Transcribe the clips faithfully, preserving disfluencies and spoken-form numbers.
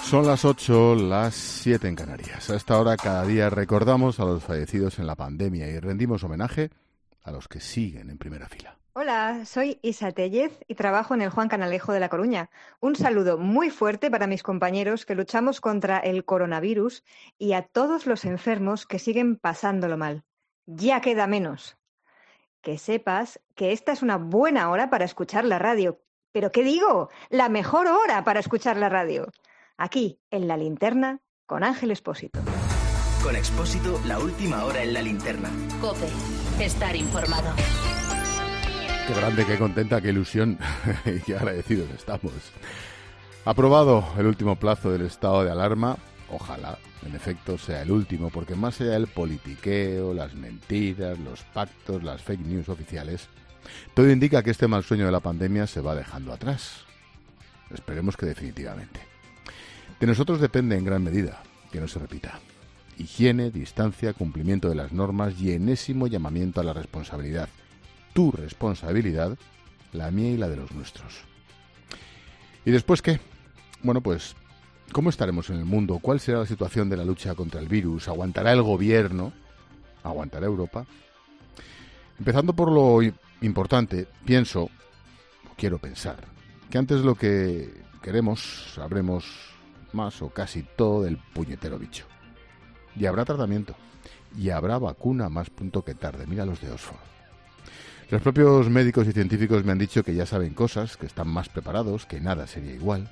Son las ocho, las siete en Canarias. A esta hora cada día recordamos a los fallecidos en la pandemia y rendimos homenaje a los que siguen en primera fila. Hola, soy Isa Tellez y trabajo en el Juan Canalejo de La Coruña. Un saludo muy fuerte para mis compañeros que luchamos contra el coronavirus y a todos los enfermos que siguen pasándolo mal. Ya queda menos. Que sepas que esta es una buena hora para escuchar la radio. ¿Pero qué digo? La mejor hora para escuchar la radio. Aquí, en La Linterna, con Ángel Expósito. Con Expósito, la última hora en La Linterna. COPE. Estar informado. Qué grande, qué contenta, qué ilusión y qué agradecidos estamos. Aprobado el último plazo del estado de alarma. Ojalá, en efecto, sea el último, porque más allá del politiqueo, las mentiras, los pactos, las fake news oficiales, todo indica que este mal sueño de la pandemia se va dejando atrás. Esperemos que definitivamente. De nosotros depende en gran medida que no se repita. Higiene, distancia, cumplimiento de las normas y enésimo llamamiento a la responsabilidad. Tu responsabilidad, la mía y la de los nuestros. ¿Y después qué? Bueno, pues, ¿cómo estaremos en el mundo? ¿Cuál será la situación de la lucha contra el virus? ¿Aguantará el gobierno? ¿Aguantará Europa? Empezando por lo importante, pienso, o quiero pensar, que antes de lo que queremos sabremos más o casi todo del puñetero bicho. Y habrá tratamiento. Y habrá vacuna más pronto que tarde. Mira los de Oxford. Los propios médicos y científicos me han dicho que ya saben cosas, que están más preparados, que nada sería igual.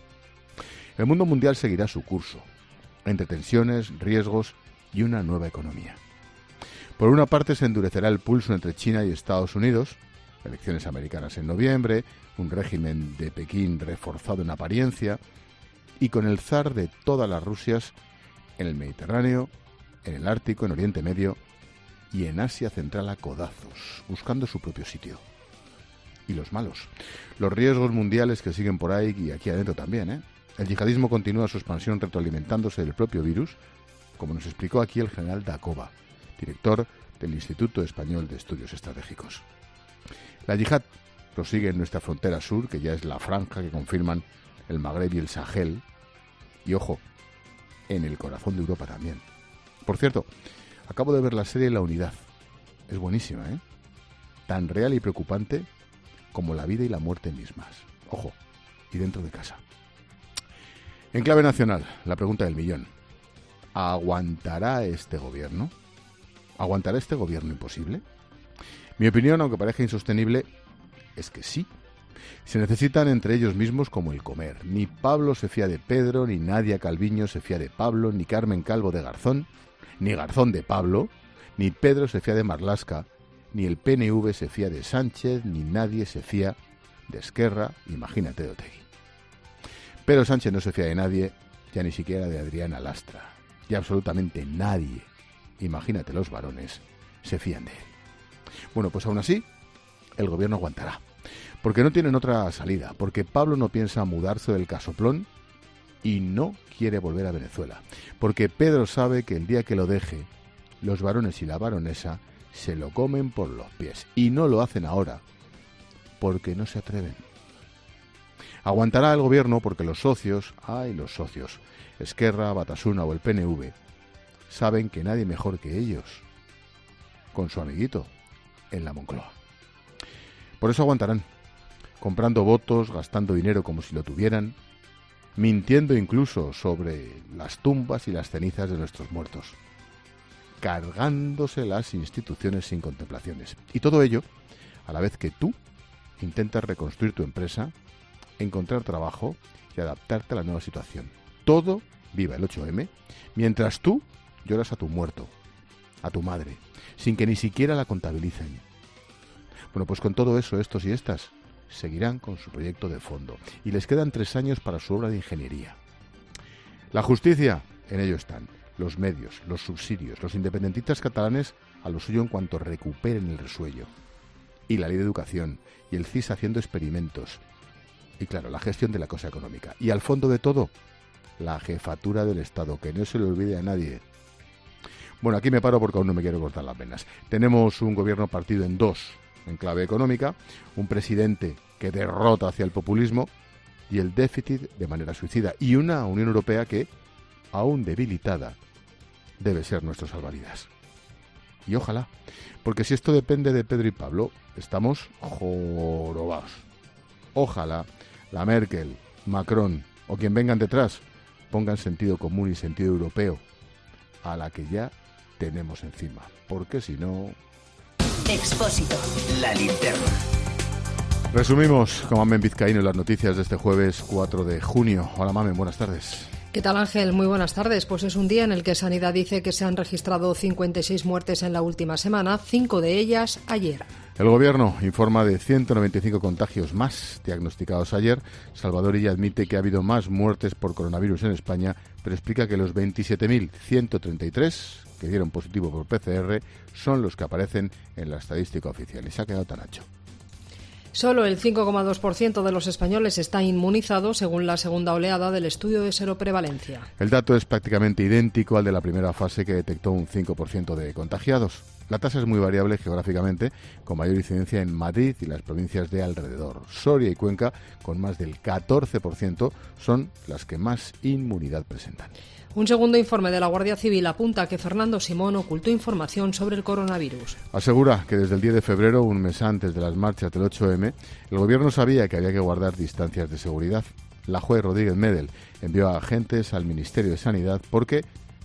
El mundo mundial seguirá su curso, entre tensiones, riesgos y una nueva economía. Por una parte se endurecerá el pulso entre China y Estados Unidos, elecciones americanas en noviembre, un régimen de Pekín reforzado en apariencia, y con el zar de todas las Rusias en el Mediterráneo, en el Ártico, en Oriente Medio y en Asia Central a codazos, buscando su propio sitio. Y los malos, los riesgos mundiales que siguen por ahí y aquí adentro también, ¿eh? El yihadismo continúa su expansión retroalimentándose del propio virus, como nos explicó aquí el general Dacova, director del Instituto Español de Estudios Estratégicos. La yihad prosigue en nuestra frontera sur, que ya es la franja que confirman el Magreb y el Sahel, y ojo, en el corazón de Europa también. Por cierto, acabo de ver la serie La Unidad. Es buenísima, ¿eh? Tan real y preocupante como la vida y la muerte mismas. Ojo, y dentro de casa. En clave nacional, la pregunta del millón. ¿Aguantará este gobierno? ¿Aguantará este gobierno imposible? Mi opinión, aunque parezca insostenible, es que sí. Se necesitan entre ellos mismos como el comer. Ni Pablo se fía de Pedro, ni Nadia Calviño se fía de Pablo, ni Carmen Calvo de Garzón, ni Garzón de Pablo, ni Pedro se fía de Marlaska, ni el P N V se fía de Sánchez, ni nadie se fía de Esquerra, imagínate de Otegi. Pero Sánchez no se fía de nadie, ya ni siquiera de Adriana Lastra. Y absolutamente nadie, imagínate los varones, se fían de él. Bueno, pues aún así, el gobierno aguantará. Porque no tienen otra salida, porque Pablo no piensa mudarse del casoplón y no quiere volver a Venezuela. Porque Pedro sabe que el día que lo deje, los varones y la baronesa se lo comen por los pies. Y no lo hacen ahora, porque no se atreven. Aguantará el gobierno porque los socios, ay los socios, Esquerra, Batasuna o el P N V, saben que nadie mejor que ellos, con su amiguito, en la Moncloa. Por eso aguantarán, comprando votos, gastando dinero como si lo tuvieran, mintiendo incluso sobre las tumbas y las cenizas de nuestros muertos, cargándose las instituciones sin contemplaciones. Y todo ello a la vez que tú intentas reconstruir tu empresa, encontrar trabajo y adaptarte a la nueva situación. Todo, viva el ocho eme, mientras tú lloras a tu muerto, a tu madre, sin que ni siquiera la contabilicen. Bueno, pues con todo eso, estos y estas seguirán con su proyecto de fondo y les quedan tres años para su obra de ingeniería. La justicia, en ello están. Los medios, los subsidios, los independentistas catalanes a lo suyo en cuanto recuperen el resuello. Y la ley de educación, y el C I S haciendo experimentos. Y claro, la gestión de la cosa económica. Y al fondo de todo, la jefatura del Estado, que no se le olvide a nadie. Bueno, aquí me paro porque aún no me quiero cortar las venas. Tenemos un gobierno partido en dos, en clave económica, un presidente que derrota hacia el populismo y el déficit de manera suicida, y una Unión Europea que, aún debilitada, debe ser nuestro salvavidas. Y ojalá, porque si esto depende de Pedro y Pablo, estamos jorobados. Ojalá la Merkel, Macron o quien vengan detrás pongan sentido común y sentido europeo a la que ya tenemos encima, porque si no... Expósito, la linterna. Resumimos con Mamen Vizcaíno las noticias de este jueves cuatro de junio. Hola Mamen, buenas tardes. ¿Qué tal, Ángel? Muy buenas tardes. Pues es un día en el que Sanidad dice que se han registrado cincuenta y seis muertes en la última semana, cinco de ellas ayer. El Gobierno informa de ciento noventa y cinco contagios más diagnosticados ayer. Salvador Illa admite que ha habido más muertes por coronavirus en España, pero explica que los veintisiete mil ciento treinta y tres que dieron positivo por P C R son los que aparecen en la estadística oficial. Y se ha quedado tan ancho. Solo el cinco coma dos por ciento de los españoles está inmunizado, según la segunda oleada del estudio de seroprevalencia. El dato es prácticamente idéntico al de la primera fase, que detectó un cinco por ciento de contagiados. La tasa es muy variable geográficamente, con mayor incidencia en Madrid y las provincias de alrededor. Soria y Cuenca, con más del catorce por ciento, son las que más inmunidad presentan. Un segundo informe de la Guardia Civil apunta que Fernando Simón ocultó información sobre el coronavirus. Asegura que desde el diez de febrero, un mes antes de las marchas del ocho eme, el Gobierno sabía que había que guardar distancias de seguridad. La juez Rodríguez Medel envió a agentes al Ministerio de Sanidad porque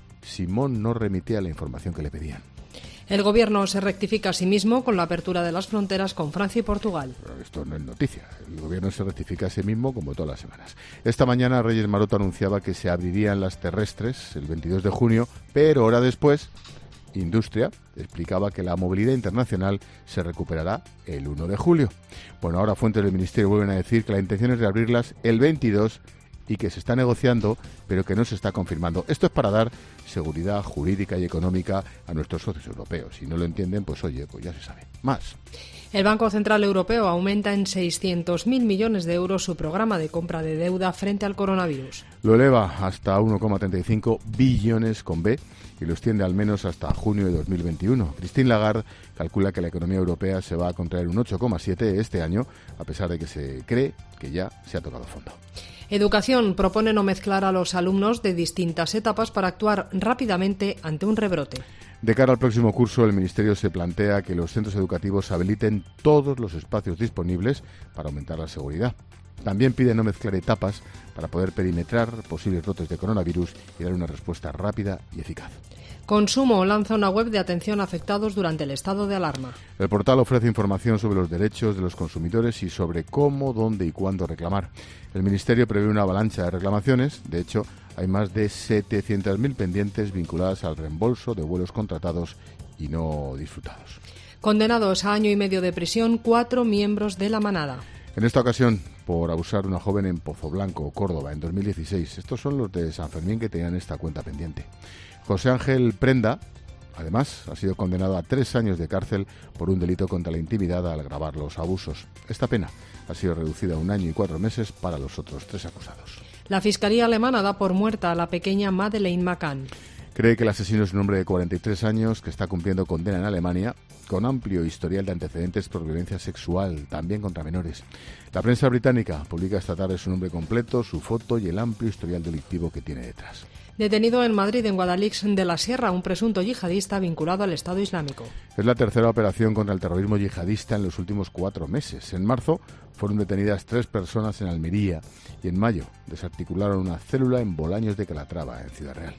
Simón no remitía la información que le pedían. El Gobierno se rectifica a sí mismo con la apertura de las fronteras con Francia y Portugal. Pero esto no es noticia. El Gobierno se rectifica a sí mismo como todas las semanas. Esta mañana Reyes Maroto anunciaba que se abrirían las terrestres el veintidós de junio, pero hora después, Industria explicaba que la movilidad internacional se recuperará el uno de julio. Bueno, ahora fuentes del Ministerio vuelven a decir que la intención es de abrirlas el veintidós y que se está negociando, pero que no se está confirmando. Esto es para dar seguridad jurídica y económica a nuestros socios europeos. Si no lo entienden, pues oye, pues ya se sabe. Más. El Banco Central Europeo aumenta en seiscientos mil millones de euros su programa de compra de deuda frente al coronavirus. Lo eleva hasta uno coma treinta y cinco billones con B y lo extiende al menos hasta junio de dos mil veintiuno. Christine Lagarde calcula que la economía europea se va a contraer un ocho coma siete este año, a pesar de que se cree que ya se ha tocado fondo. Educación propone no mezclar a los alumnos de distintas etapas para actuar rápidamente ante un rebrote. De cara al próximo curso, el Ministerio se plantea que los centros educativos habiliten todos los espacios disponibles para aumentar la seguridad. También pide no mezclar etapas para poder perimetrar posibles brotes de coronavirus y dar una respuesta rápida y eficaz. Consumo lanza una web de atención a afectados durante el estado de alarma. El portal ofrece información sobre los derechos de los consumidores y sobre cómo, dónde y cuándo reclamar. El Ministerio prevé una avalancha de reclamaciones. De hecho, hay más de setecientos mil pendientes vinculadas al reembolso de vuelos contratados y no disfrutados. Condenados a año y medio de prisión cuatro miembros de la manada. En esta ocasión, por abusar de una joven en Pozoblanco, Córdoba, en dos mil dieciséis. Estos son los de San Fermín que tenían esta cuenta pendiente. José Ángel Prenda, además, ha sido condenado a tres años de cárcel por un delito contra la intimidad al grabar los abusos. Esta pena ha sido reducida a un año y cuatro meses para los otros tres acusados. La Fiscalía alemana da por muerta a la pequeña Madeleine McCann. Cree que el asesino es un hombre de cuarenta y tres años que está cumpliendo condena en Alemania, con amplio historial de antecedentes por violencia sexual, también contra menores. La prensa británica publica esta tarde su nombre completo, su foto y el amplio historial delictivo que tiene detrás. Detenido en Madrid, en Guadalix de la Sierra, un presunto yihadista vinculado al Estado Islámico. Es la tercera operación contra el terrorismo yihadista en los últimos cuatro meses. En marzo fueron detenidas tres personas en Almería y en mayo desarticularon una célula en Bolaños de Calatrava, en Ciudad Real.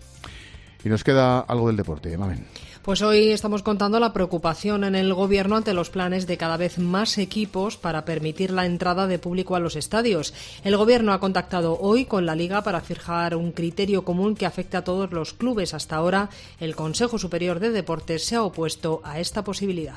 Y nos queda algo del deporte, Mamen. Pues hoy estamos contando la preocupación en el Gobierno ante los planes de cada vez más equipos para permitir la entrada de público a los estadios. El Gobierno ha contactado hoy con la Liga para fijar un criterio común que afecte a todos los clubes. Hasta ahora, el Consejo Superior de Deportes se ha opuesto a esta posibilidad.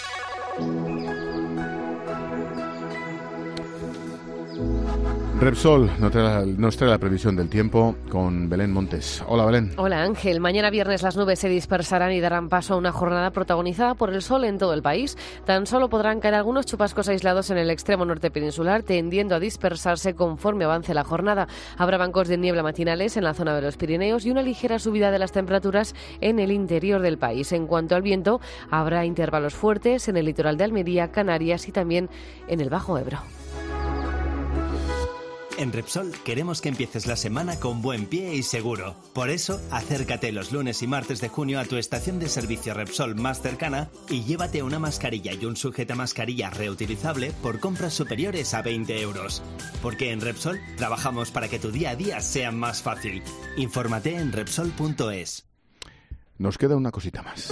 Repsol nos trae, nos trae la previsión del tiempo con Belén Montes. Hola, Belén. Hola, Ángel. Mañana viernes las nubes se dispersarán y darán paso a una jornada protagonizada por el sol en todo el país. Tan solo podrán caer algunos chubascos aislados en el extremo norte peninsular, tendiendo a dispersarse conforme avance la jornada. Habrá bancos de niebla matinales en la zona de los Pirineos y una ligera subida de las temperaturas en el interior del país. En cuanto al viento, habrá intervalos fuertes en el litoral de Almería, Canarias y también en el Bajo Ebro. En Repsol queremos que empieces la semana con buen pie y seguro. Por eso, acércate los lunes y martes de junio a tu estación de servicio Repsol más cercana y llévate una mascarilla y un sujetamascarilla reutilizable por compras superiores a veinte euros. Porque en Repsol trabajamos para que tu día a día sea más fácil. Infórmate en Repsol punto es. Nos queda una cosita más.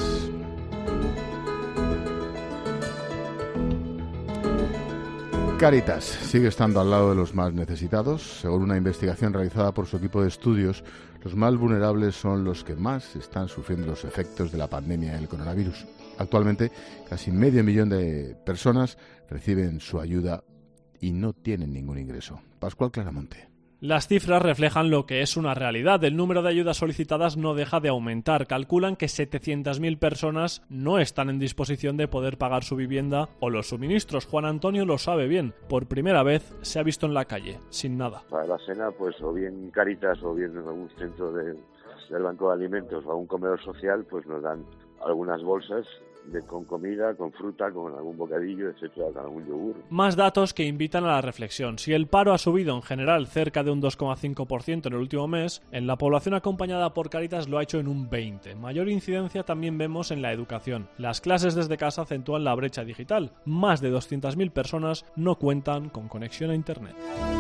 Cáritas sigue estando al lado de los más necesitados. Según una investigación realizada por su equipo de estudios, los más vulnerables son los que más están sufriendo los efectos de la pandemia del coronavirus. Actualmente, casi medio millón de personas reciben su ayuda y no tienen ningún ingreso. Pascual Claramonte. Las cifras reflejan lo que es una realidad. El número de ayudas solicitadas no deja de aumentar. Calculan que setecientas mil personas no están en disposición de poder pagar su vivienda o los suministros. Juan Antonio lo sabe bien. Por primera vez se ha visto en la calle, sin nada. Para la cena, pues o bien Cáritas o bien en algún centro de, del Banco de Alimentos o algún comedor social, pues nos dan algunas bolsas de, con comida, con fruta, con algún bocadillo, etcétera, con algún yogur. Más datos que invitan a la reflexión. Si el paro ha subido en general cerca de un dos coma cinco por ciento en el último mes, en la población acompañada por Cáritas lo ha hecho en un veinte por ciento. Mayor incidencia también vemos en la educación. Las clases desde casa acentúan la brecha digital. Más de doscientas mil personas no cuentan con conexión a Internet.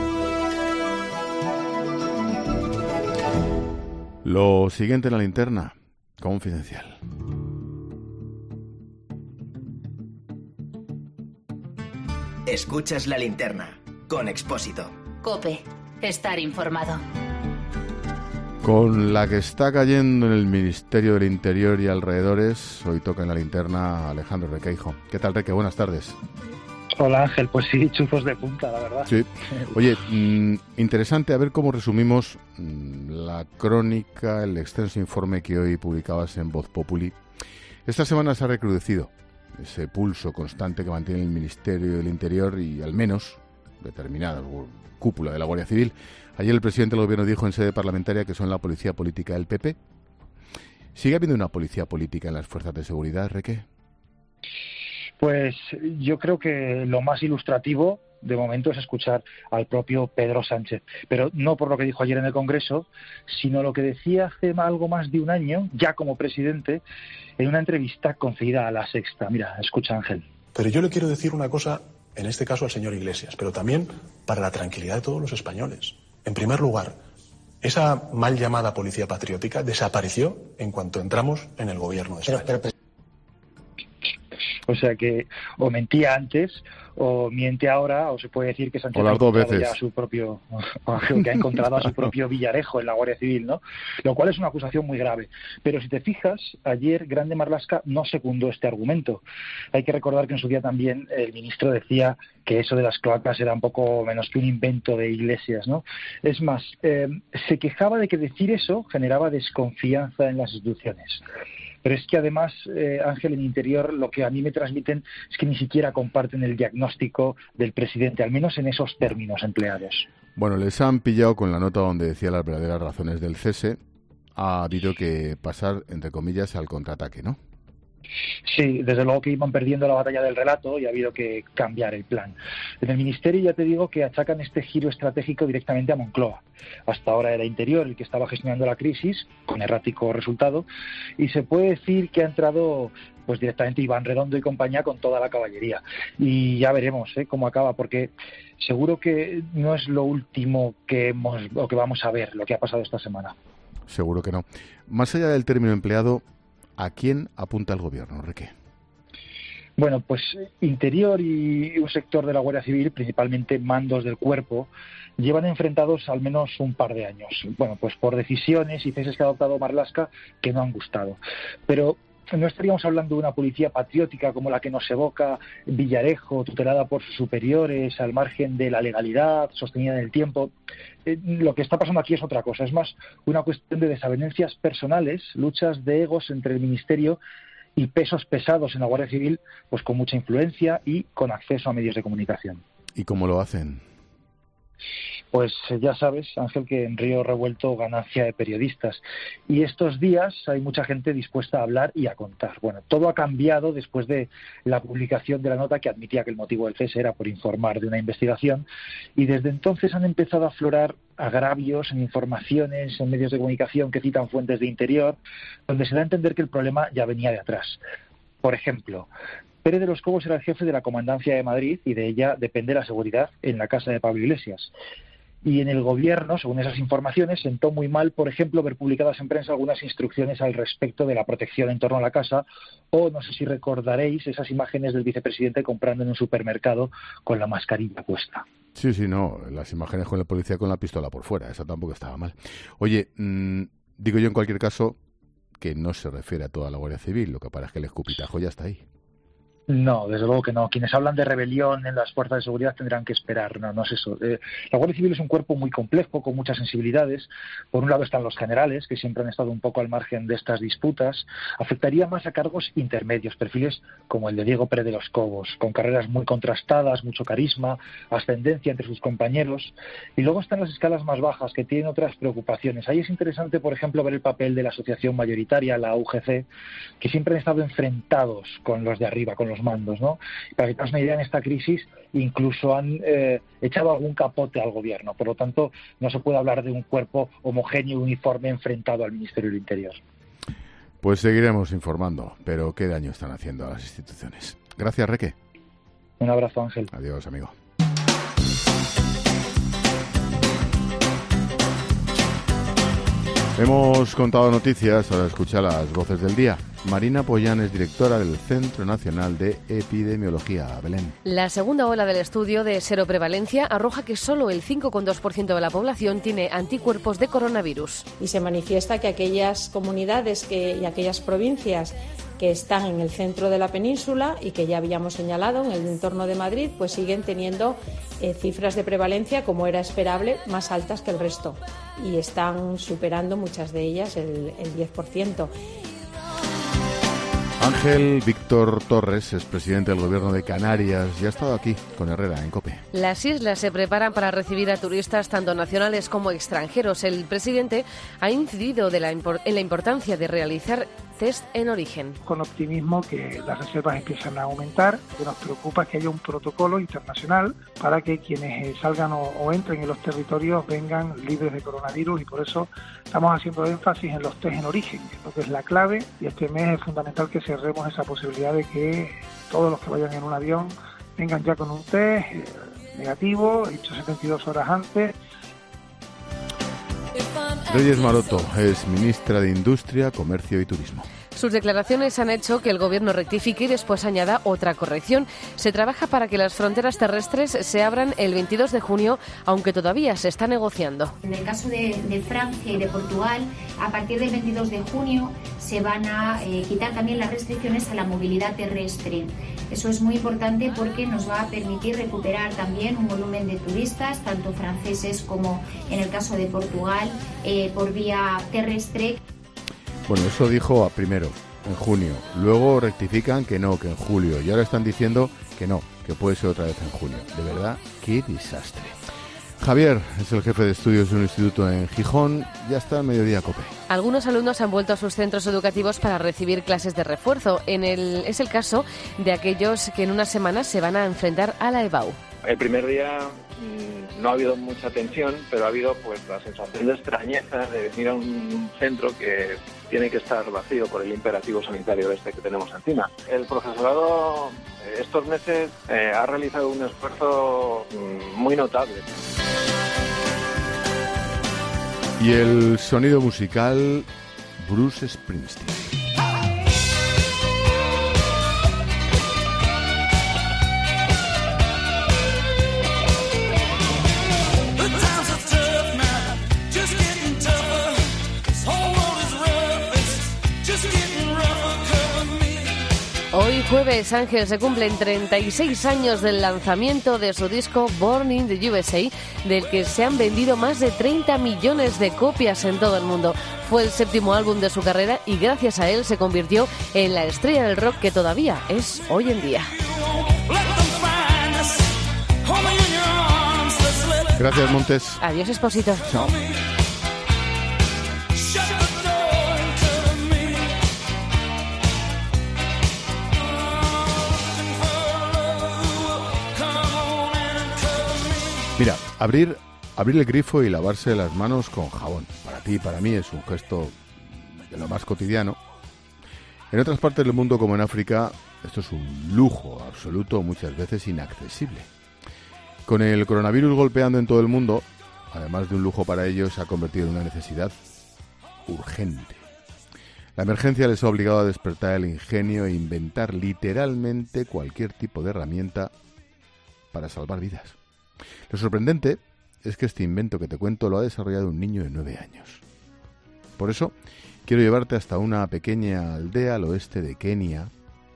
Lo siguiente en la linterna, confidencial. Escuchas La Linterna con Expósito. COPE. Estar informado. Con la que está cayendo en el Ministerio del Interior y alrededores, hoy toca en la linterna Alejandro Requeijo. ¿Qué tal, Reque? Buenas tardes. Hola, Ángel. Pues sí, chufos de punta, la verdad. Sí. Oye, mmm, interesante a ver cómo resumimos mmm, la crónica, el extenso informe que hoy publicabas en Voz Populi. Esta semana se ha recrudecido ese pulso constante que mantiene el Ministerio del Interior y al menos determinada cúpula de la Guardia Civil. Ayer el presidente del Gobierno dijo en sede parlamentaria que son la policía política del P P. ¿Sigue habiendo una policía política en las fuerzas de seguridad, Reque? Pues yo creo que lo más ilustrativo de momento es escuchar al propio Pedro Sánchez, pero no por lo que dijo ayer en el Congreso, sino lo que decía hace algo más de un año, ya como presidente, en una entrevista concedida a La Sexta. Mira, escucha, Ángel. Pero yo le quiero decir una cosa, en este caso al señor Iglesias, pero también para la tranquilidad de todos los españoles. En primer lugar, esa mal llamada policía patriótica desapareció en cuanto entramos en el gobierno de España. Pero, pero, O sea que o mentía antes o miente ahora, o se puede decir que Sánchez o las ha dos encontrado veces. ya a su propio, que ha encontrado a su propio Villarejo en la Guardia Civil, ¿no? Lo cual es una acusación muy grave. Pero si te fijas, ayer Grande Marlaska no secundó este argumento. Hay que recordar que en su día también el ministro decía que eso de las cloacas era un poco menos que un invento de Iglesias, ¿no? Es más, eh, se quejaba de que decir eso generaba desconfianza en las instituciones. Pero es que además, eh, Ángel, en Interior lo que a mí me transmiten es que ni siquiera comparten el diagnóstico del presidente, al menos en esos términos empleados. Bueno, les han pillado con la nota donde decía las verdaderas razones del cese. Ha habido que pasar, entre comillas, al contraataque, ¿no? Sí, desde luego que iban perdiendo la batalla del relato y ha habido que cambiar el plan. En el Ministerio ya te digo que achacan este giro estratégico directamente a Moncloa. Hasta ahora era Interior el que estaba gestionando la crisis, con errático resultado, y se puede decir que ha entrado pues directamente Iván Redondo y compañía con toda la caballería. Y ya veremos ¿eh? cómo acaba, porque seguro que no es lo último que hemos o que vamos a ver, lo que ha pasado esta semana. Seguro que no. Más allá del término empleado, ¿a quién apunta el gobierno, Reque? Bueno, pues Interior y un sector de la Guardia Civil, principalmente mandos del cuerpo, llevan enfrentados al menos un par de años. Bueno, pues por decisiones y ceses que ha adoptado Marlaska que no han gustado. Pero no estaríamos hablando de una policía patriótica como la que nos evoca Villarejo, tutelada por sus superiores, al margen de la legalidad, sostenida en el tiempo. Eh, lo que está pasando aquí es otra cosa, es más una cuestión de desavenencias personales, luchas de egos entre el Ministerio y pesos pesados en la Guardia Civil, pues con mucha influencia y con acceso a medios de comunicación. ¿Y cómo lo hacen? Pues ya sabes, Ángel, que en Río Revuelto ganancia de periodistas. Y estos días hay mucha gente dispuesta a hablar y a contar. Bueno, todo ha cambiado después de la publicación de la nota que admitía que el motivo del cese era por informar de una investigación. Y desde entonces han empezado a aflorar agravios en informaciones, en medios de comunicación que citan fuentes de Interior, donde se da a entender que el problema ya venía de atrás. Por ejemplo, Pérez de los Cobos era el jefe de la Comandancia de Madrid y de ella depende la seguridad en la casa de Pablo Iglesias. Y en el gobierno, según esas informaciones, sentó muy mal, por ejemplo, ver publicadas en prensa algunas instrucciones al respecto de la protección en torno a la casa, o no sé si recordaréis esas imágenes del vicepresidente comprando en un supermercado con la mascarilla puesta. Sí, sí, no, las imágenes con el policía con la pistola por fuera, esa tampoco estaba mal. Oye, mmm, digo yo en cualquier caso que no se refiere a toda la Guardia Civil, lo que pasa es que el escupitajo ya está ahí. No, desde luego que no. Quienes hablan de rebelión en las fuerzas de seguridad tendrán que esperar. No, no es eso. Eh, la Guardia Civil es un cuerpo muy complejo, con muchas sensibilidades. Por un lado están los generales, que siempre han estado un poco al margen de estas disputas. Afectaría más a cargos intermedios, perfiles como el de Diego Pérez de los Cobos, con carreras muy contrastadas, mucho carisma, ascendencia entre sus compañeros. Y luego están las escalas más bajas, que tienen otras preocupaciones. Ahí es interesante, por ejemplo, ver el papel de la asociación mayoritaria, la U G C, que siempre han estado enfrentados con los de arriba, con los mandos, ¿no? Para que te hagas una idea, en esta crisis incluso han eh, echado algún capote al gobierno. Por lo tanto, no se puede hablar de un cuerpo homogéneo y uniforme enfrentado al Ministerio del Interior. Pues seguiremos informando, pero ¿qué daño están haciendo a las instituciones? Gracias, Reque. Un abrazo, Ángel. Adiós, amigo. Hemos contado noticias, ahora escucha las voces del día. Marina Pollán es directora del Centro Nacional de Epidemiología. Belén. La segunda ola del estudio de seroprevalencia arroja que solo el cinco coma dos por ciento de la población tiene anticuerpos de coronavirus. Y se manifiesta que aquellas comunidades que, y aquellas provincias que están en el centro de la península y que ya habíamos señalado en el entorno de Madrid, pues siguen teniendo eh, cifras de prevalencia, como era esperable, más altas que el resto. Y están superando muchas de ellas el, el diez por ciento. Ángel Víctor Torres es presidente del Gobierno de Canarias y ha estado aquí con Herrera en COPE. Las islas se preparan para recibir a turistas tanto nacionales como extranjeros. El presidente ha incidido de la impor- en la importancia de realizar test en origen. Con optimismo que las reservas empiezan a aumentar. Lo que nos preocupa es que haya un protocolo internacional para que quienes salgan o, o entren en los territorios vengan libres de coronavirus, y por eso estamos haciendo énfasis en los test en origen, que es lo que es la clave, y este mes es fundamental que cerremos esa posibilidad de que todos los que vayan en un avión vengan ya con un test eh, negativo, hecho setenta y dos horas antes. Reyes Maroto es ministra de Industria, Comercio y Turismo. Sus declaraciones han hecho que el Gobierno rectifique y después añada otra corrección. Se trabaja para que las fronteras terrestres se abran el veintidós de junio, aunque todavía se está negociando. En el caso de, de Francia y de Portugal, a partir del veintidós de junio se van a eh, quitar también las restricciones a la movilidad terrestre. Eso es muy importante porque nos va a permitir recuperar también un volumen de turistas, tanto franceses como en el caso de Portugal, eh, por vía terrestre. Bueno, eso dijo a primero, en junio. Luego rectifican que no, que en julio. Y ahora están diciendo que no, que puede ser otra vez en junio. De verdad, qué desastre. Javier es el jefe de estudios de un instituto en Gijón. Ya está al mediodía, COPE. Algunos alumnos han vuelto a sus centros educativos para recibir clases de refuerzo. En el, es el caso de aquellos que en unas semanas se van a enfrentar a la EBAU. El primer día mmm, no ha habido mucha tensión, pero ha habido pues la sensación de extrañeza de venir a un centro que tiene que estar vacío por el imperativo sanitario este que tenemos encima. El profesorado estos meses eh, ha realizado un esfuerzo mmm, muy notable. Y el sonido musical, Bruce Springsteen. Hoy jueves, Ángel, se cumplen treinta y seis años del lanzamiento de su disco Born in the U S A, del que se han vendido más de treinta millones de copias en todo el mundo. Fue el séptimo álbum de su carrera y gracias a él se convirtió en la estrella del rock que todavía es hoy en día. Gracias, Montes. Adiós, Expósito. Chao. Mira, abrir, abrir el grifo y lavarse las manos con jabón. Para ti y para mí es un gesto de lo más cotidiano. En otras partes del mundo, como en África, esto es un lujo absoluto, muchas veces inaccesible. Con el coronavirus golpeando en todo el mundo, además de un lujo para ellos, se ha convertido en una necesidad urgente. La emergencia les ha obligado a despertar el ingenio e inventar literalmente cualquier tipo de herramienta para salvar vidas. Lo sorprendente es que este invento que te cuento lo ha desarrollado un niño de nueve años. Por eso, quiero llevarte hasta una pequeña aldea al oeste de Kenia.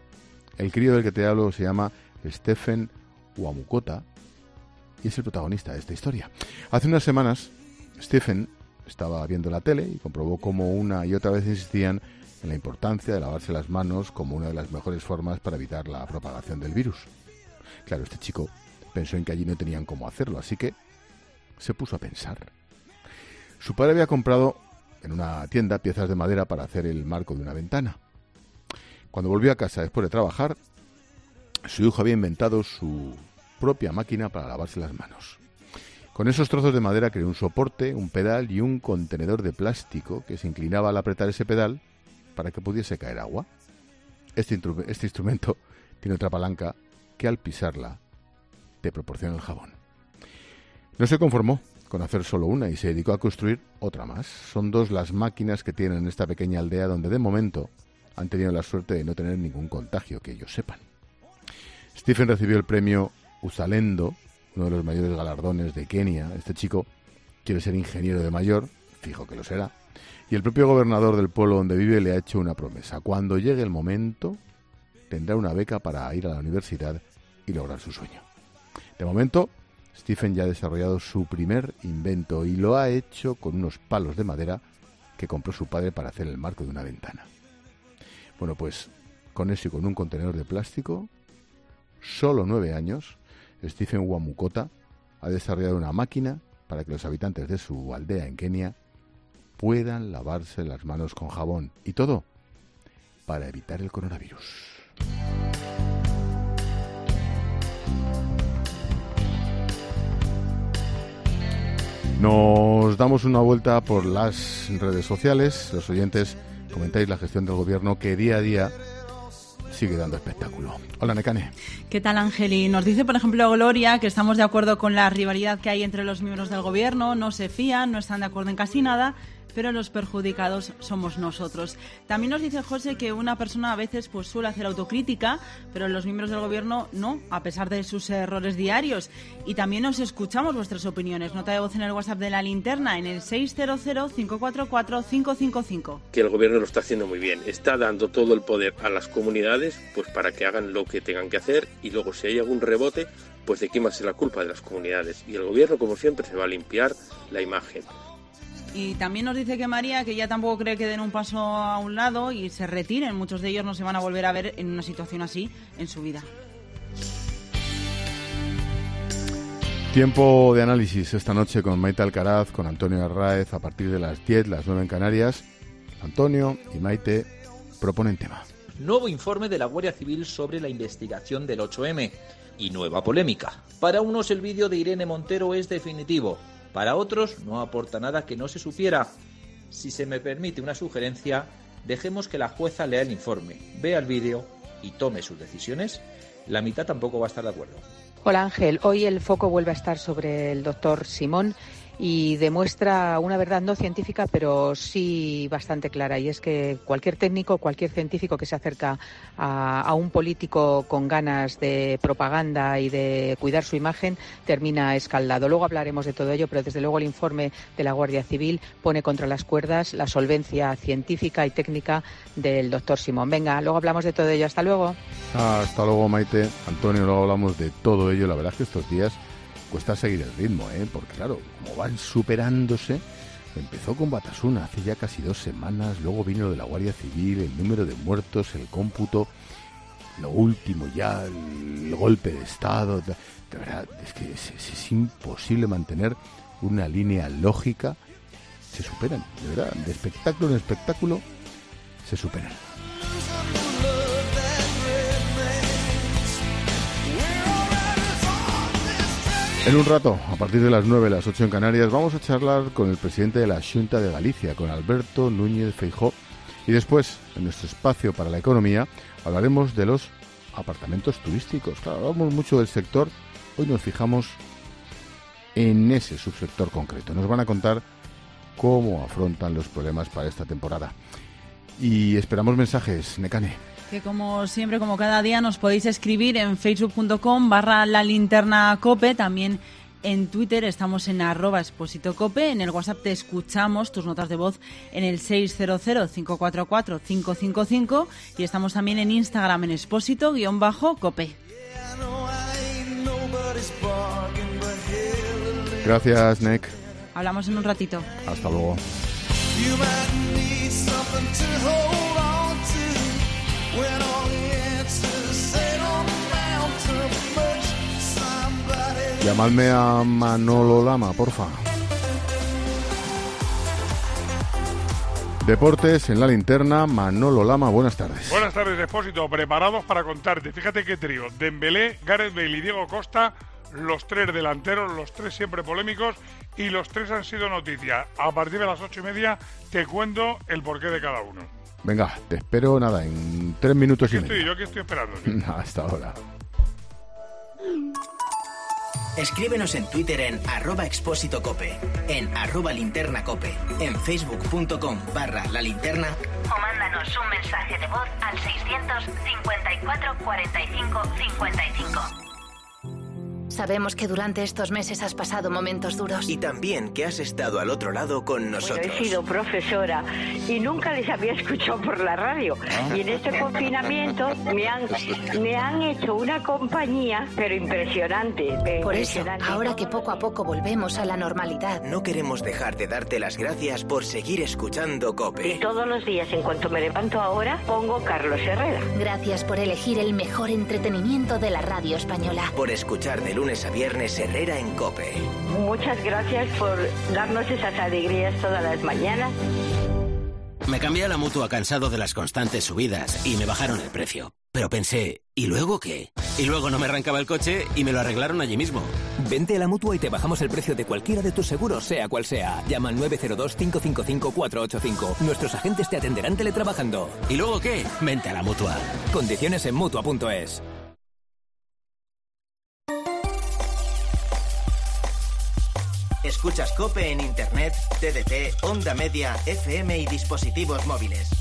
El crío del que te hablo se llama Stephen Wamukota y es el protagonista de esta historia. Hace unas semanas, Stephen estaba viendo la tele y comprobó cómo una y otra vez insistían en la importancia de lavarse las manos como una de las mejores formas para evitar la propagación del virus. Claro, este chico pensó en que allí no tenían cómo hacerlo, así que se puso a pensar. Su padre había comprado en una tienda piezas de madera para hacer el marco de una ventana. Cuando volvió a casa después de trabajar, su hijo había inventado su propia máquina para lavarse las manos. Con esos trozos de madera creó un soporte, un pedal y un contenedor de plástico que se inclinaba al apretar ese pedal para que pudiese caer agua. Este, instru- este instrumento tiene otra palanca que al pisarla te proporciona el jabón. No se conformó con hacer solo una y se dedicó a construir otra más. Son dos las máquinas que tienen en esta pequeña aldea donde de momento han tenido la suerte de no tener ningún contagio que ellos sepan. Stephen recibió el premio Uzalendo, uno de los mayores galardones de Kenia. Este chico quiere ser ingeniero de mayor, fijo que lo será, y el propio gobernador del pueblo donde vive le ha hecho una promesa. Cuando llegue el momento, tendrá una beca para ir a la universidad y lograr su sueño. De momento, Stephen ya ha desarrollado su primer invento y lo ha hecho con unos palos de madera que compró su padre para hacer el marco de una ventana. Bueno, pues con eso y con un contenedor de plástico, solo nueve años, Stephen Wamukota ha desarrollado una máquina para que los habitantes de su aldea en Kenia puedan lavarse las manos con jabón. Y todo para evitar el coronavirus. Nos damos una vuelta por las redes sociales. Los oyentes comentáis la gestión del gobierno que día a día sigue dando espectáculo. Hola, Nekane. ¿Qué tal, Ángel? Nos dice, por ejemplo, Gloria, que estamos de acuerdo con la rivalidad que hay entre los miembros del gobierno, no se fían, no están de acuerdo en casi nada, pero los perjudicados somos nosotros. También nos dice José que una persona a veces pues suele hacer autocrítica, pero los miembros del gobierno no, a pesar de sus errores diarios. Y también os escuchamos vuestras opiniones. Nota de voz en el WhatsApp de La Linterna en el seis cero cero, cinco cuatro cuatro, cinco cinco cinco. Que el gobierno lo está haciendo muy bien. Está dando todo el poder a las comunidades pues para que hagan lo que tengan que hacer y luego si hay algún rebote, pues de quién va a ser la culpa, de las comunidades. Y el gobierno, como siempre, se va a limpiar la imagen. Y también nos dice que María, que ya tampoco cree que den un paso a un lado y se retiren. Muchos de ellos no se van a volver a ver en una situación así en su vida. Tiempo de análisis esta noche con Maite Alcaraz, con Antonio Arráez, a partir de las diez, las nueve en Canarias. Antonio y Maite proponen tema. Nuevo informe de la Guardia Civil sobre la investigación del ocho eme y nueva polémica. Para unos el vídeo de Irene Montero es definitivo. Para otros no aporta nada que no se supiera. Si se me permite una sugerencia, dejemos que la jueza lea el informe, vea el vídeo y tome sus decisiones. La mitad tampoco va a estar de acuerdo. Hola Ángel, hoy el foco vuelve a estar sobre el doctor Simón y demuestra una verdad no científica, pero sí bastante clara, y es que cualquier técnico, cualquier científico que se acerca a, a un político con ganas de propaganda y de cuidar su imagen, termina escaldado. Luego hablaremos de todo ello, pero desde luego el informe de la Guardia Civil pone contra las cuerdas la solvencia científica y técnica del doctor Simón. Venga, luego hablamos de todo ello. Hasta luego. Hasta luego, Maite. Antonio, luego hablamos de todo ello. La verdad es que estos días cuesta seguir el ritmo, ¿eh? Porque claro, como van superándose, empezó con Batasuna hace ya casi dos semanas, luego vino lo de la Guardia Civil, el número de muertos, el cómputo. lo último ya, el golpe de Estado. De, de verdad, es que es, es, es imposible mantener una línea lógica. Se superan, de verdad, de espectáculo en espectáculo se superan. En un rato, a partir de las nueve, las ocho en Canarias, vamos a charlar con el presidente de la Xunta de Galicia, con Alberto Núñez Feijóo. Y después, en nuestro espacio para la economía, hablaremos de los apartamentos turísticos. Claro, hablamos mucho del sector, hoy nos fijamos en ese subsector concreto. Nos van a contar cómo afrontan los problemas para esta temporada. Y esperamos mensajes, Nekane. Que como siempre, como cada día, nos podéis escribir en facebook.com barra la linterna cope, también en Twitter estamos en arroba expósito cope, en el WhatsApp te escuchamos tus notas de voz en el seis cero cero, cinco cuatro cuatro, cinco cinco cinco y estamos también en Instagram en expósito-cope. Gracias, Nek. Hablamos en un ratito. Hasta luego. Llamadme a Manolo Lama, porfa. Deportes en la linterna, Manolo Lama, buenas tardes. Buenas tardes, Expósito, preparados para contarte. Fíjate qué trío, Dembélé, Gareth Bale y Diego Costa, los tres delanteros, los tres siempre polémicos, y los tres han sido noticia. A partir de las ocho y media te cuento el porqué de cada uno. Venga, te espero, nada, en tres minutos y medio. Estoy, yo aquí estoy esperando. Hasta ahora. Escríbenos en Twitter en arroba expósito cope, en arroba linterna cope, en facebook.com barra la linterna o mándanos un mensaje de voz al seiscientos cincuenta y cuatro cuarenta y cinco cincuenta y cinco. Sabemos que durante estos meses has pasado momentos duros. Y también que has estado al otro lado con nosotros. Bueno, he sido profesora y nunca les había escuchado por la radio. Ah. Y en este confinamiento me han, me han hecho una compañía, pero impresionante. Pero por impresionante. Eso, ahora que poco a poco volvemos a la normalidad, no queremos dejar de darte las gracias por seguir escuchando COPE. Y todos los días, en cuanto me levanto ahora, pongo Carlos Herrera. Gracias por elegir el mejor entretenimiento de la radio española. Por escuchar de lunes a viernes Herrera en COPE. Muchas gracias por darnos esas alegrías todas las mañanas. Me cambié a la Mutua cansado de las constantes subidas y me bajaron el precio. Pero pensé, ¿y luego qué? Y luego no me arrancaba el coche y me lo arreglaron allí mismo. Vente a la Mutua y te bajamos el precio de cualquiera de tus seguros, sea cual sea. Llama al nueve cero dos, cinco cinco cinco, cuatro ocho cinco. Nuestros agentes te atenderán teletrabajando. ¿Y luego qué? Vente a la Mutua. Condiciones en Mutua punto es. Escuchas COPE en Internet, T D T, Onda Media, F M y dispositivos móviles.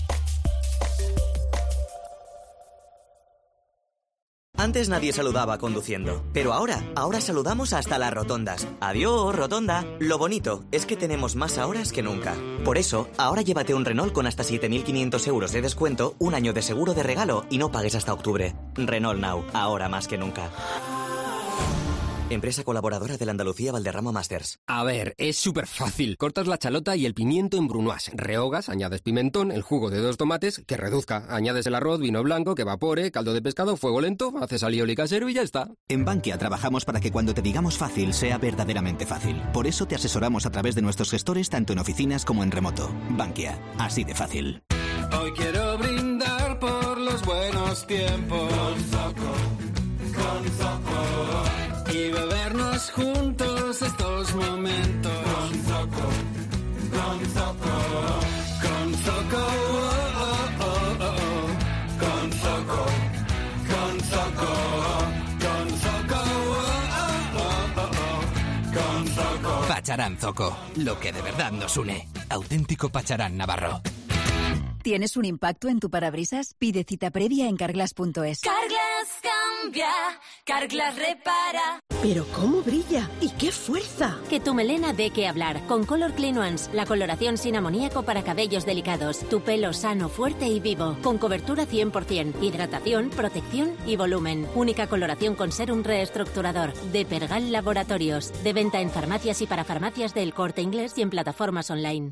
Antes nadie saludaba conduciendo, pero ahora, ahora saludamos hasta las rotondas. Adiós, rotonda. Lo bonito es que tenemos más horas que nunca. Por eso, ahora llévate un Renault con hasta siete mil quinientos euros de descuento, un año de seguro de regalo y no pagues hasta octubre. Renault Now, ahora más que nunca. Empresa colaboradora del Andalucía Valderrama Masters. A ver, es súper fácil. Cortas la chalota y el pimiento en brunoise. Rehogas, añades pimentón, el jugo de dos tomates, que reduzca. Añades el arroz, vino blanco, que evapore, caldo de pescado, fuego lento, haces alioli casero y ya está. En Bankia trabajamos para que cuando te digamos fácil, sea verdaderamente fácil. Por eso te asesoramos a través de nuestros gestores, tanto en oficinas como en remoto. Bankia, así de fácil. Hoy quiero brindar por los buenos tiempos. Con Zoco, con Zoco. Y bebernos juntos estos momentos. Con Zoco, con Zoco, con Zoco, oh, oh, oh, oh. Con Zoco, con Zoco, con Zoco, oh, oh, oh, oh. Con Zoco. Pacharán Zoco, lo que de verdad nos une. Auténtico Pacharán Navarro. ¿Tienes un impacto en tu parabrisas? Pide cita previa en carglass punto es. Carglass cambia, Carglass repara. ¿Pero cómo brilla? ¿Y qué fuerza? Que tu melena dé que hablar. Con Color Clean Ones, la coloración sin amoníaco para cabellos delicados. Tu pelo sano, fuerte y vivo. Con cobertura cien por ciento. Hidratación, protección y volumen. Única coloración con serum reestructurador. De Pergal Laboratorios. De venta en farmacias y para farmacias del Corte Inglés y en plataformas online.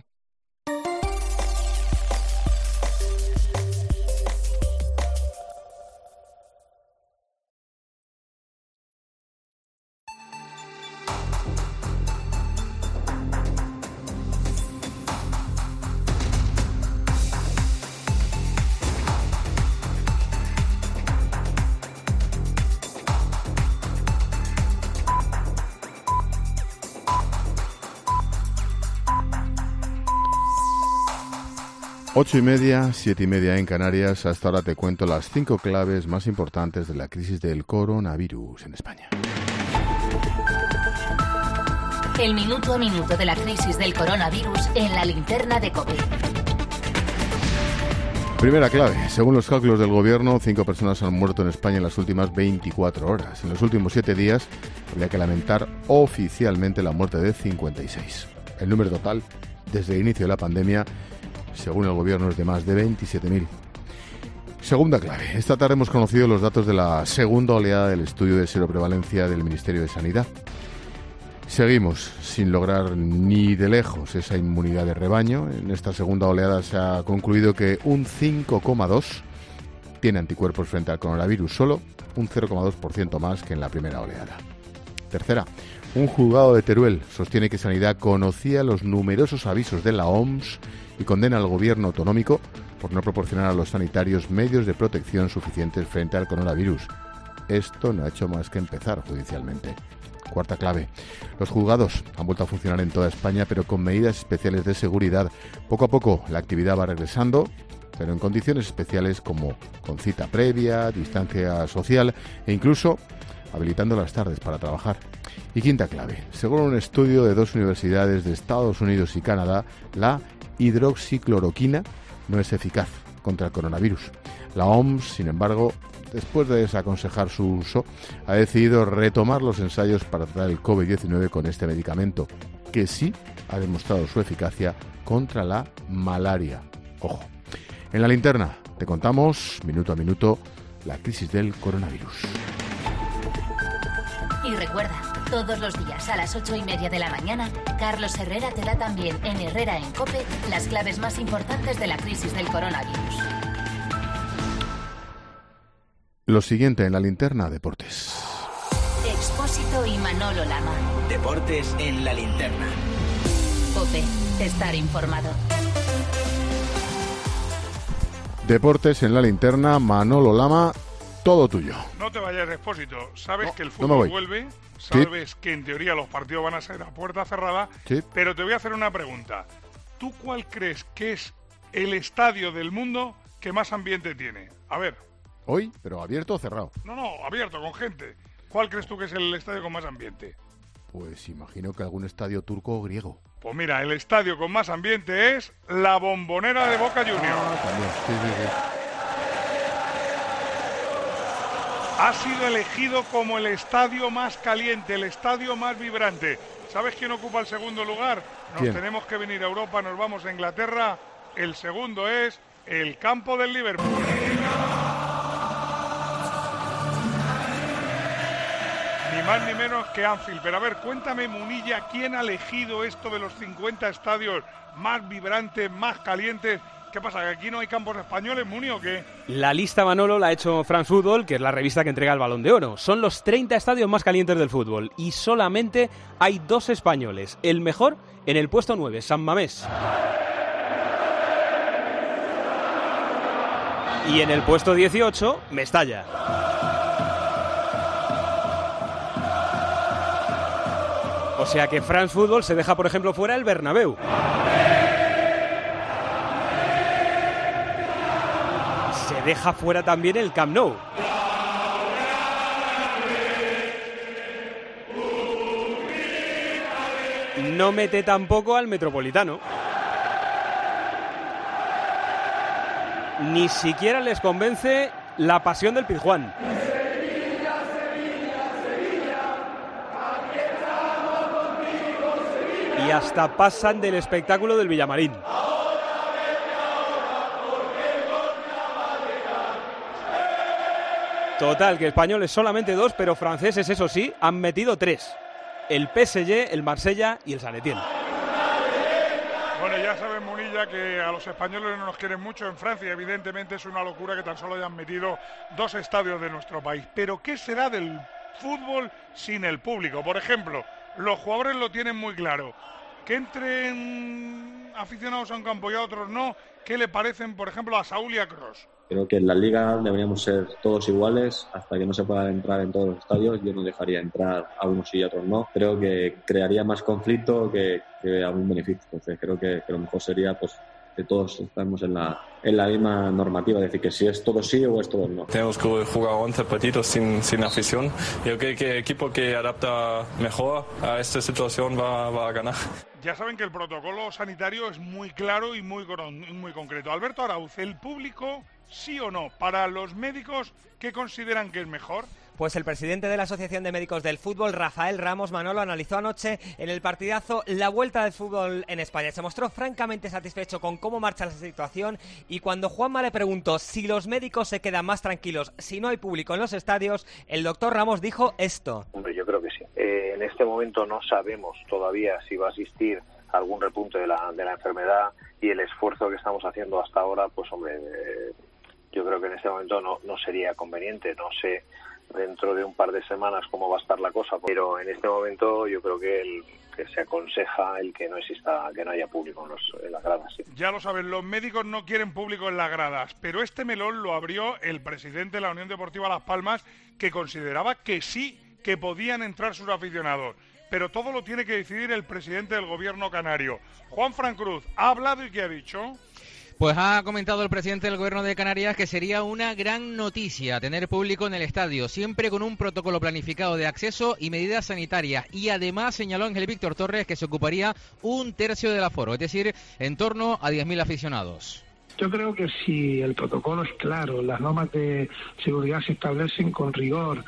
Ocho y media, siete y media en Canarias. Hasta ahora te cuento las cinco claves más importantes de la crisis del coronavirus en España. El minuto a minuto de la crisis del coronavirus en la linterna de COPE. Primera clave. Según los cálculos del Gobierno, cinco personas han muerto en España en las últimas veinticuatro horas. En los últimos siete días habría que lamentar oficialmente la muerte de cincuenta y seis. El número total, desde el inicio de la pandemia, según el Gobierno, es de más de veintisiete mil. Segunda clave. Esta tarde hemos conocido los datos de la segunda oleada del estudio de seroprevalencia del Ministerio de Sanidad. Seguimos sin lograr ni de lejos esa inmunidad de rebaño. En esta segunda oleada se ha concluido que un cinco coma dos tiene anticuerpos frente al coronavirus, solo un cero coma dos por ciento más que en la primera oleada. Tercera. Un juzgado de Teruel sostiene que Sanidad conocía los numerosos avisos de la O M S y condena al gobierno autonómico por no proporcionar a los sanitarios medios de protección suficientes frente al coronavirus. Esto no ha hecho más que empezar judicialmente. Cuarta clave. Los juzgados han vuelto a funcionar en toda España, pero con medidas especiales de seguridad. Poco a poco la actividad va regresando, pero en condiciones especiales como con cita previa, distancia social e incluso habilitando las tardes para trabajar. Y quinta clave. Según un estudio de dos universidades de Estados Unidos y Canadá, la hidroxicloroquina no es eficaz contra el coronavirus. La O M S, sin embargo, después de desaconsejar su uso, ha decidido retomar los ensayos para tratar el covid diecinueve con este medicamento, que sí ha demostrado su eficacia contra la malaria. Ojo. En la linterna te contamos, minuto a minuto, la crisis del coronavirus. Y recuerda, todos los días a las ocho y media de la mañana, Carlos Herrera te da también en Herrera en COPE las claves más importantes de la crisis del coronavirus. Lo siguiente en la linterna, deportes. Expósito y Manolo Lama. Deportes en la linterna. COPE, estar informado. Deportes en la linterna, Manolo Lama, todo tuyo. No te vayas, Expósito. Sabes no, que el no fútbol vuelve, sabes sí. que en teoría los partidos van a ser a puerta cerrada, sí. pero te voy a hacer una pregunta. ¿Tú cuál crees que es el estadio del mundo que más ambiente tiene? A ver. ¿Hoy? ¿Pero abierto o cerrado? No, no, abierto, con gente. ¿Cuál crees tú que es el estadio con más ambiente? Pues imagino que algún estadio turco o griego. Pues mira, el estadio con más ambiente es la Bombonera de Boca Juniors. Ah, también, sí, sí, sí. Ha sido elegido como el estadio más caliente, el estadio más vibrante. ¿Sabes quién ocupa el segundo lugar? Nos ¿Quién? Tenemos que venir a Europa, nos vamos a Inglaterra. El segundo es el campo del Liverpool. Ni más ni menos que Anfield. Pero a ver, cuéntame, Munilla, ¿quién ha elegido esto de los cincuenta estadios más vibrantes, más calientes? ¿Qué pasa, que aquí no hay campos españoles, Muni, o qué? La lista, Manolo, la ha hecho France Football, que es la revista que entrega el Balón de Oro. Son los treinta estadios más calientes del fútbol y solamente hay dos españoles. El mejor en el puesto nueve, San Mamés. Y en el puesto dieciocho, Mestalla. O sea que France Football se deja, por ejemplo, fuera el Bernabéu. Se deja fuera también el Camp Nou. No mete tampoco al Metropolitano. Ni siquiera les convence la pasión del Pizjuán. Y hasta pasan del espectáculo del Villamarín. Total, que españoles solamente dos, pero franceses, eso sí, han metido tres. El P S G, el Marsella y el Saint Etienne. Bueno, ya saben, Munilla, que a los españoles no nos quieren mucho en Francia. Evidentemente es una locura que tan solo hayan metido dos estadios de nuestro país. Pero ¿qué será del fútbol sin el público? Por ejemplo, los jugadores lo tienen muy claro. Que entren aficionados a un campo y a otros no. ¿Qué le parecen, por ejemplo, a Saúl y a Kroos? Creo que en la Liga deberíamos ser todos iguales hasta que no se pueda entrar en todos los estadios. Yo no dejaría entrar a unos y a otros no. Creo que crearía más conflicto que, que algún beneficio. Entonces creo que, que lo mejor sería pues que todos estamos en la, en la misma normativa, es decir, que si es todo sí o es todo no. Tenemos que jugar once partidos sin, sin afición. Yo creo que el equipo que adapta mejor a esta situación va, va a ganar. Ya saben que el protocolo sanitario es muy claro y muy, muy concreto. Alberto Arauz, ¿el público sí o no? Para los médicos, ¿qué consideran que es mejor? Pues el presidente de la Asociación de Médicos del Fútbol, Rafael Ramos Manolo, analizó anoche en el partidazo la vuelta del fútbol en España. Se mostró francamente satisfecho con cómo marcha la situación y cuando Juanma le preguntó si los médicos se quedan más tranquilos si no hay público en los estadios, el doctor Ramos dijo esto. Hombre, yo creo que sí. Eh, en este momento no sabemos todavía si va a existir algún repunte de la, de la enfermedad y el esfuerzo que estamos haciendo hasta ahora, pues hombre, eh, yo creo que en este momento no, no sería conveniente. No sé dentro de un par de semanas cómo va a estar la cosa, pero en este momento yo creo que, el, que se aconseja el que no exista, que no haya público en, los, en las gradas. Sí. Ya lo saben, los médicos no quieren público en las gradas, pero este melón lo abrió el presidente de la Unión Deportiva Las Palmas, que consideraba que sí, que podían entrar sus aficionados. Pero todo lo tiene que decidir el presidente del gobierno canario. Juanfran Cruz, ¿ha hablado y qué ha dicho? Pues ha comentado el presidente del Gobierno de Canarias que sería una gran noticia tener público en el estadio, siempre con un protocolo planificado de acceso y medidas sanitarias. Y además señaló Ángel Víctor Torres que se ocuparía un tercio del aforo, es decir, en torno a diez mil aficionados. Yo creo que si el protocolo es claro, las normas de seguridad se establecen con rigor,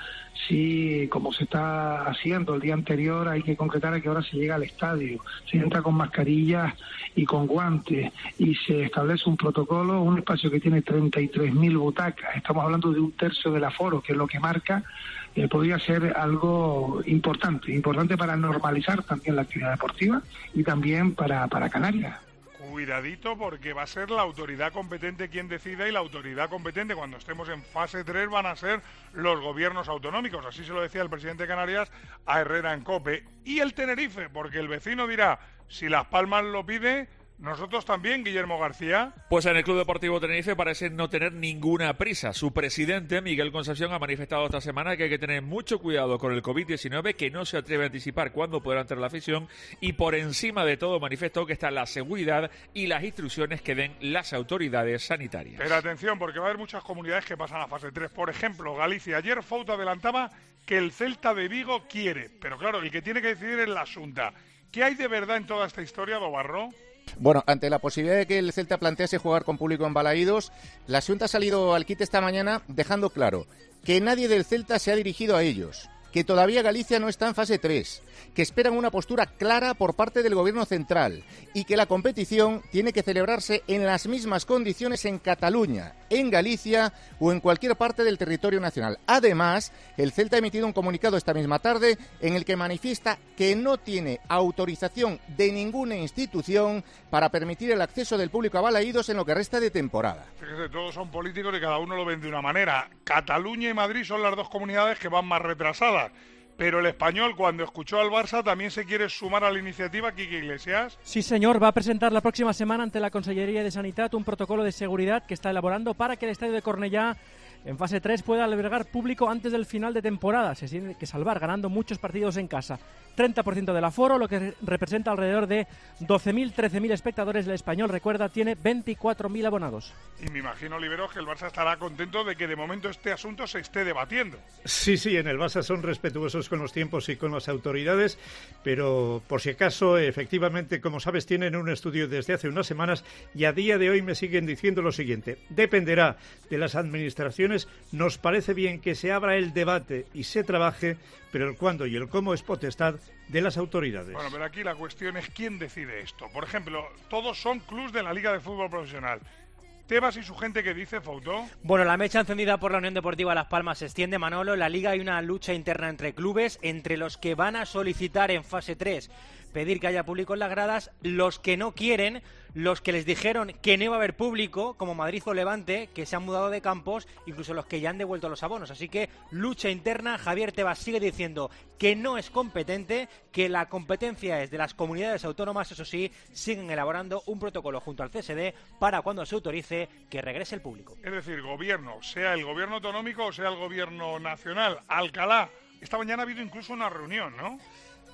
si como se está haciendo el día anterior hay que concretar a qué hora se llega al estadio, se entra con mascarillas y con guantes y se establece un protocolo, un espacio que tiene treinta y tres mil butacas, estamos hablando de un tercio del aforo, que es lo que marca, eh, podría ser algo importante, importante para normalizar también la actividad deportiva y también para, para Canarias. Cuidadito porque va a ser la autoridad competente quien decida y la autoridad competente cuando estemos en fase tres van a ser los gobiernos autonómicos. Así se lo decía el presidente de Canarias a Herrera en COPE. Y el Tenerife, porque el vecino dirá, si Las Palmas lo pide, nosotros también, Guillermo García. Pues en el Club Deportivo Tenerife parece no tener ninguna prisa. Su presidente, Miguel Concepción, ha manifestado esta semana que hay que tener mucho cuidado con el covid diecinueve, que no se atreve a anticipar cuándo podrá entrar la afición y por encima de todo manifestó que está la seguridad y las instrucciones que den las autoridades sanitarias. Pero atención, porque va a haber muchas comunidades que pasan a fase tres. Por ejemplo, Galicia. Ayer Fouta adelantaba que el Celta de Vigo quiere. Pero claro, el que tiene que decidir es la Xunta. ¿Qué hay de verdad en toda esta historia, Dobarro? Bueno, ante la posibilidad de que el Celta plantease jugar con público en Balaídos, la Xunta ha salido al quite esta mañana dejando claro que nadie del Celta se ha dirigido a ellos, que todavía Galicia no está en fase tres, que esperan una postura clara por parte del Gobierno central y que la competición tiene que celebrarse en las mismas condiciones en Cataluña, en Galicia o en cualquier parte del territorio nacional. Además, el Celta ha emitido un comunicado esta misma tarde en el que manifiesta que no tiene autorización de ninguna institución para permitir el acceso del público a Balaídos en lo que resta de temporada. Fíjese, todos son políticos y cada uno lo ven de una manera. Cataluña y Madrid son las dos comunidades que van más retrasadas. Pero el Español, cuando escuchó al Barça, también se quiere sumar a la iniciativa. Quique Iglesias. Sí, señor, va a presentar la próxima semana ante la Consellería de Sanidad un protocolo de seguridad que está elaborando para que el estadio de Cornellá en fase tres pueda albergar público antes del final de temporada. Se tiene que salvar ganando muchos partidos en casa. treinta por ciento del aforo, lo que representa alrededor de doce mil, trece mil espectadores. El Español, recuerda, tiene veinticuatro mil abonados. Y me imagino, Oliveros, que el Barça estará contento de que de momento este asunto se esté debatiendo. Sí, sí, en el Barça son respetuosos con los tiempos y con las autoridades, pero por si acaso, efectivamente, como sabes, tienen un estudio desde hace unas semanas y a día de hoy me siguen diciendo lo siguiente: dependerá de las administraciones. Nos parece bien que se abra el debate y se trabaje, pero el cuándo y el cómo es potestad de las autoridades. Bueno, pero aquí la cuestión es quién decide esto. Por ejemplo, todos son clubs de la Liga de Fútbol Profesional. Tebas y su gente, ¿qué dice, Fouto? Bueno, la mecha encendida por la Unión Deportiva Las Palmas se extiende, Manolo. En la Liga hay una lucha interna entre clubes, entre los que van a solicitar en fase tres pedir que haya público en las gradas, los que no quieren, los que les dijeron que no iba a haber público, como Madrid o Levante, que se han mudado de campos, incluso los que ya han devuelto los abonos. Así que lucha interna. Javier Tebas sigue diciendo que no es competente, que la competencia es de las comunidades autónomas. Eso sí, siguen elaborando un protocolo junto al C S D para cuando se autorice que regrese el público. Es decir, gobierno, sea el gobierno autonómico o sea el gobierno nacional. Alcalá, esta mañana ha habido incluso una reunión, ¿no?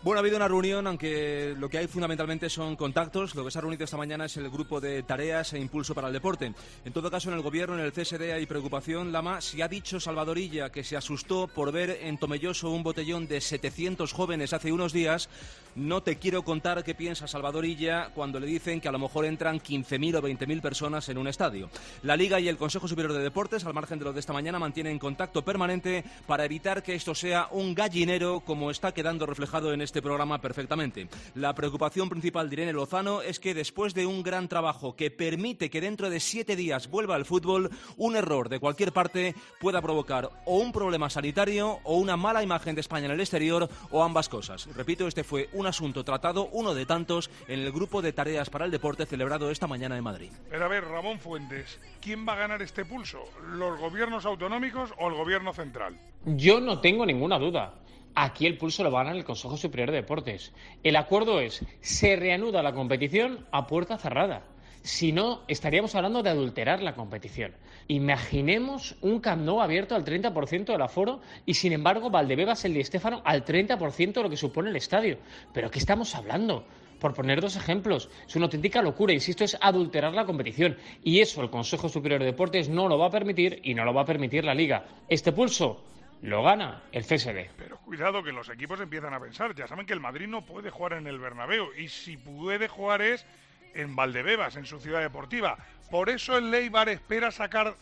Bueno, ha habido una reunión, aunque lo que hay fundamentalmente son contactos. Lo que se ha reunido esta mañana es el grupo de tareas e impulso para el deporte. En todo caso, en el gobierno, en el C S D, hay preocupación. Lama, si ha dicho Salvador Illa que se asustó por ver en Tomelloso un botellón de setecientos jóvenes hace unos días, no te quiero contar qué piensa Salvador Illa cuando le dicen que a lo mejor entran quince mil o veinte mil personas en un estadio. La Liga y el Consejo Superior de Deportes, al margen de lo de esta mañana, mantienen contacto permanente para evitar que esto sea un gallinero, como está quedando reflejado en este programa perfectamente. La preocupación principal de Irene Lozano es que después de un gran trabajo que permite que dentro de siete días vuelva al fútbol, un error de cualquier parte pueda provocar o un problema sanitario o una mala imagen de España en el exterior o ambas cosas. Repito, este fue un asunto tratado, uno de tantos, en el grupo de tareas para el deporte celebrado esta mañana en Madrid. Pero a ver, Ramón Fuentes, ¿quién va a ganar este pulso? ¿Los gobiernos autonómicos o el gobierno central? Yo no tengo ninguna duda. Aquí el pulso lo va a ganar el Consejo Superior de Deportes. El acuerdo es, se reanuda la competición a puerta cerrada. Si no, estaríamos hablando de adulterar la competición. Imaginemos un Camp Nou abierto al treinta por ciento del aforo y, sin embargo, Valdebebas, el Di Stéfano, al treinta por ciento de lo que supone el estadio. ¿Pero qué estamos hablando? Por poner dos ejemplos, es una auténtica locura, insisto, es adulterar la competición. Y eso el Consejo Superior de Deportes no lo va a permitir y no lo va a permitir la Liga. Este pulso lo gana el C S D. Pero cuidado, que los equipos empiezan a pensar. Ya saben que el Madrid no puede jugar en el Bernabéu. Y si puede jugar es en Valdebebas, en su ciudad deportiva. Por eso el Eibar espera sacar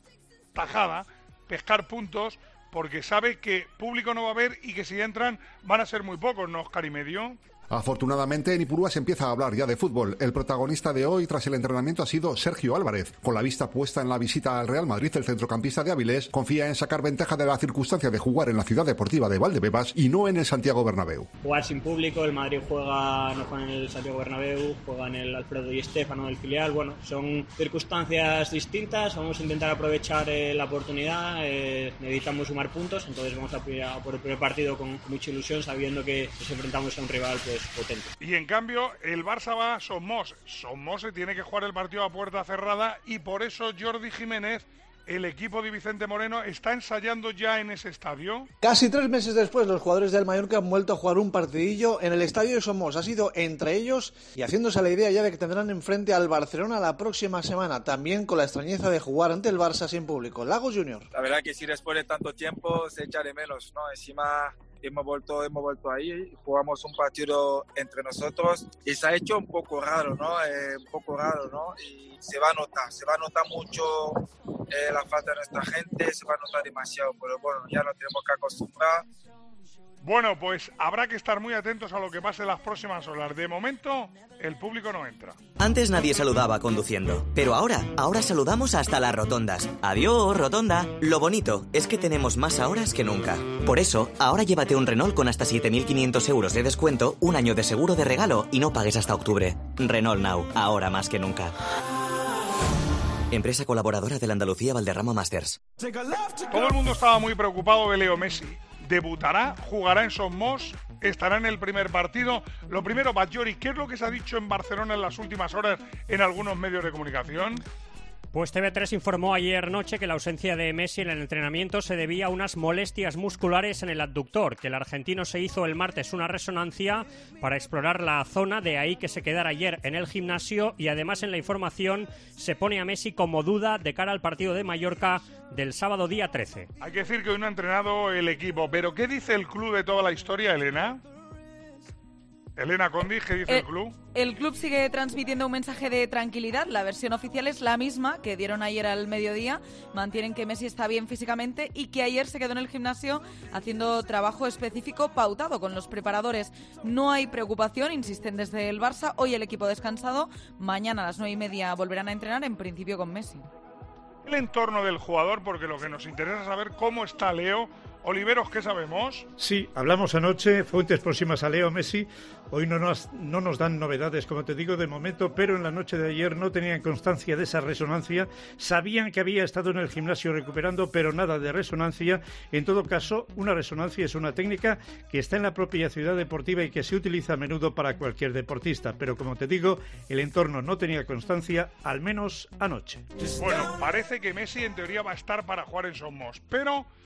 tajada, pescar puntos, porque sabe que público no va a haber y que si entran van a ser muy pocos, ¿no, Oscar y medio? Afortunadamente, en Ipurúa se empieza a hablar ya de fútbol. El protagonista de hoy, tras el entrenamiento, ha sido Sergio Álvarez. Con la vista puesta en la visita al Real Madrid, el centrocampista de Avilés confía en sacar ventaja de la circunstancia de jugar en la ciudad deportiva de Valdebebas y no en el Santiago Bernabéu. Jugar sin público, el Madrid juega no juega en el Santiago Bernabéu, juega en el Alfredo Di Stéfano del filial. Bueno, son circunstancias distintas, vamos a intentar aprovechar eh, la oportunidad, eh, necesitamos sumar puntos, entonces vamos a, a por el primer partido con mucha ilusión, sabiendo que nos enfrentamos a un rival pues potente. Y en cambio, el Barça va a Somos. Somos se tiene que jugar el partido a puerta cerrada y por eso Jordi Jiménez, el equipo de Vicente Moreno, está ensayando ya en ese estadio. Casi tres meses después, los jugadores del Mallorca han vuelto a jugar un partidillo en el estadio de Somos. Ha sido entre ellos y haciéndose a la idea ya de que tendrán enfrente al Barcelona la próxima semana, también con la extrañeza de jugar ante el Barça sin público. Lagos Junior. La verdad que sí, después de tanto tiempo se echa de menos, ¿no? Encima hemos vuelto, hemos vuelto ahí, jugamos un partido entre nosotros y se ha hecho un poco raro, ¿no? Eh, un poco raro, ¿no? Y se va a notar, se va a notar mucho eh, la falta de nuestra gente, se va a notar demasiado, pero bueno, ya nos tenemos que acostumbrar. Bueno, pues habrá que estar muy atentos a lo que pase en las próximas horas. De momento, el público no entra. Antes nadie saludaba conduciendo, pero ahora, ahora saludamos hasta las rotondas. Adiós, rotonda. Lo bonito es que tenemos más horas que nunca. Por eso, ahora llévate un Renault con hasta siete mil quinientos euros de descuento, un año de seguro de regalo y no pagues hasta octubre. Renault Now, ahora más que nunca. Empresa colaboradora del Andalucía Valderrama Masters. Todo el mundo estaba muy preocupado de Leo Messi. ¿Debutará? ¿Jugará en Somos? ¿Estará en el primer partido? Lo primero, Batllori, ¿qué es lo que se ha dicho en Barcelona en las últimas horas en algunos medios de comunicación? Pues T V tres informó ayer noche que la ausencia de Messi en el entrenamiento se debía a unas molestias musculares en el abductor, que el argentino se hizo el martes una resonancia para explorar la zona, de ahí que se quedara ayer en el gimnasio, y además en la información se pone a Messi como duda de cara al partido de Mallorca del sábado día trece. Hay que decir que hoy no ha entrenado el equipo, pero ¿qué dice el club de toda la historia, Elena? Elena Condi, ¿qué dice eh, el club? El club sigue transmitiendo un mensaje de tranquilidad. La versión oficial es la misma que dieron ayer al mediodía. Mantienen que Messi está bien físicamente y que ayer se quedó en el gimnasio haciendo trabajo específico pautado con los preparadores. No hay preocupación, insisten desde el Barça. Hoy el equipo descansado. Mañana a las nueve y media volverán a entrenar, en principio con Messi. El entorno del jugador, porque lo que nos interesa es saber cómo está Leo. Oliveros, ¿qué sabemos? Sí, hablamos anoche, fuentes próximas a Leo Messi. Hoy no nos, no nos dan novedades, como te digo, de momento, pero en la noche de ayer no tenían constancia de esa resonancia. Sabían que había estado en el gimnasio recuperando, pero nada de resonancia. En todo caso, una resonancia es una técnica que está en la propia ciudad deportiva y que se utiliza a menudo para cualquier deportista. Pero como te digo, el entorno no tenía constancia, al menos anoche. Bueno, parece que Messi en teoría va a estar para jugar en Somos, pero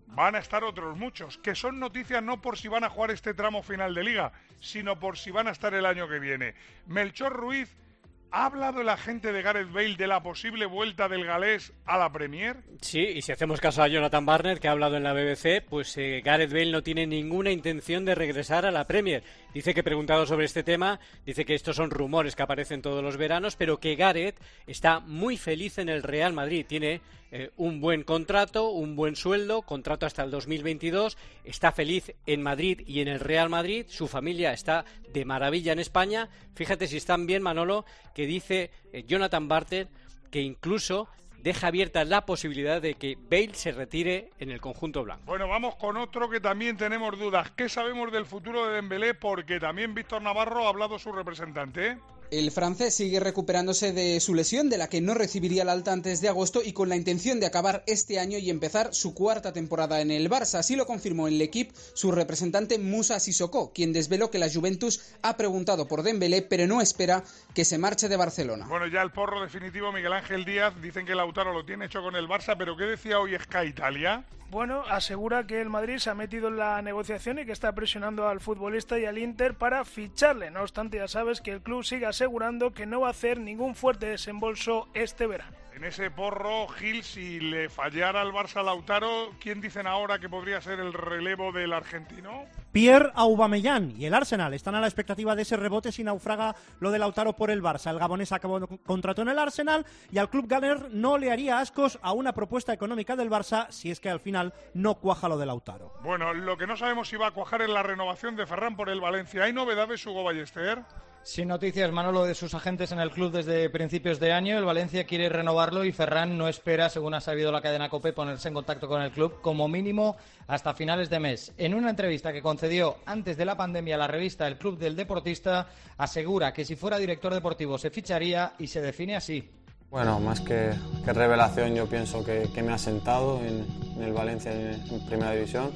van a estar otros muchos, que son noticias no por si van a jugar este tramo final de Liga, sino por si van a estar el año que viene. Melchor Ruiz, ¿ha hablado el agente de Gareth Bale de la posible vuelta del galés a la Premier? Sí, y si hacemos caso a Jonathan Barnett, que ha hablado en la B B C, pues eh, Gareth Bale no tiene ninguna intención de regresar a la Premier. Dice que, preguntado sobre este tema, dice que estos son rumores que aparecen todos los veranos, pero que Gareth está muy feliz en el Real Madrid. Tiene eh, un buen contrato, un buen sueldo, contrato hasta el dos mil veintidós, está feliz en Madrid y en el Real Madrid, su familia está de maravilla en España. Fíjate si están bien, Manolo, que dice eh, Jonathan Barnett que incluso deja abierta la posibilidad de que Bale se retire en el conjunto blanco. Bueno, vamos con otro que también tenemos dudas. ¿Qué sabemos del futuro de Dembélé? Porque también Víctor Navarro ha hablado su representante, ¿eh? El francés sigue recuperándose de su lesión, de la que no recibiría el alta antes de agosto, y con la intención de acabar este año y empezar su cuarta temporada en el Barça. Así lo confirmó en l'Equipe su representante Moussa Sissoko, quien desveló que la Juventus ha preguntado por Dembélé, pero no espera que se marche de Barcelona. Bueno, ya el porro definitivo, Miguel Ángel Díaz, dicen que Lautaro lo tiene hecho con el Barça, pero ¿qué decía hoy Sky Italia? Bueno, asegura que el Madrid se ha metido en la negociación y que está presionando al futbolista y al Inter para ficharle. No obstante, ya sabes que el club sigue asegurando que no va a hacer ningún fuerte desembolso este verano. En ese porro, Gil, si le fallara al Barça Lautaro, ¿quién dicen ahora que podría ser el relevo del argentino? Pierre Aubameyang y el Arsenal están a la expectativa de ese rebote si naufraga lo de Lautaro por el Barça. El gabonés acabó contrato en el Arsenal y al club ganer no le haría ascos a una propuesta económica del Barça si es que al final no cuaja lo de Lautaro. Bueno, lo que no sabemos si va a cuajar es la renovación de Ferran por el Valencia. ¿Hay novedades, Hugo Ballester? Sin noticias, Manolo, de sus agentes en el club desde principios de año. El Valencia quiere renovarlo y Ferran no espera, según ha sabido la cadena COPE, ponerse en contacto con el club como mínimo hasta finales de mes. En una entrevista que concedió antes de la pandemia a la revista El Club del Deportista, asegura que si fuera director deportivo se ficharía y se define así. Bueno, más que, que revelación, yo pienso que, que me ha sentado en, en el Valencia en, en Primera División.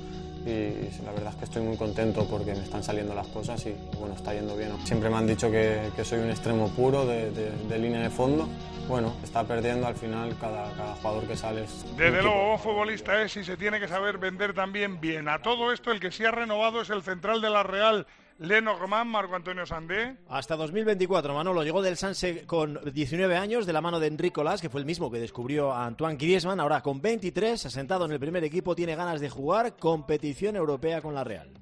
Y la verdad es que estoy muy contento porque me están saliendo las cosas y, bueno, está yendo bien. Siempre me han dicho que, que soy un extremo puro de, de, de línea de fondo. Bueno, está perdiendo al final cada, cada jugador que sale. Desde luego, un futbolista es y se tiene que saber vender también bien. A todo esto, el que sí ha renovado es el central de la Real, Lenormand, Marco Antonio Sandé. Hasta dos mil veinticuatro, Manolo. Llegó del Sanse con diecinueve años, de la mano de Enrico Las, que fue el mismo que descubrió a Antoine Griezmann. Ahora con veintitrés, asentado en el primer equipo, tiene ganas de jugar competición europea con la Real.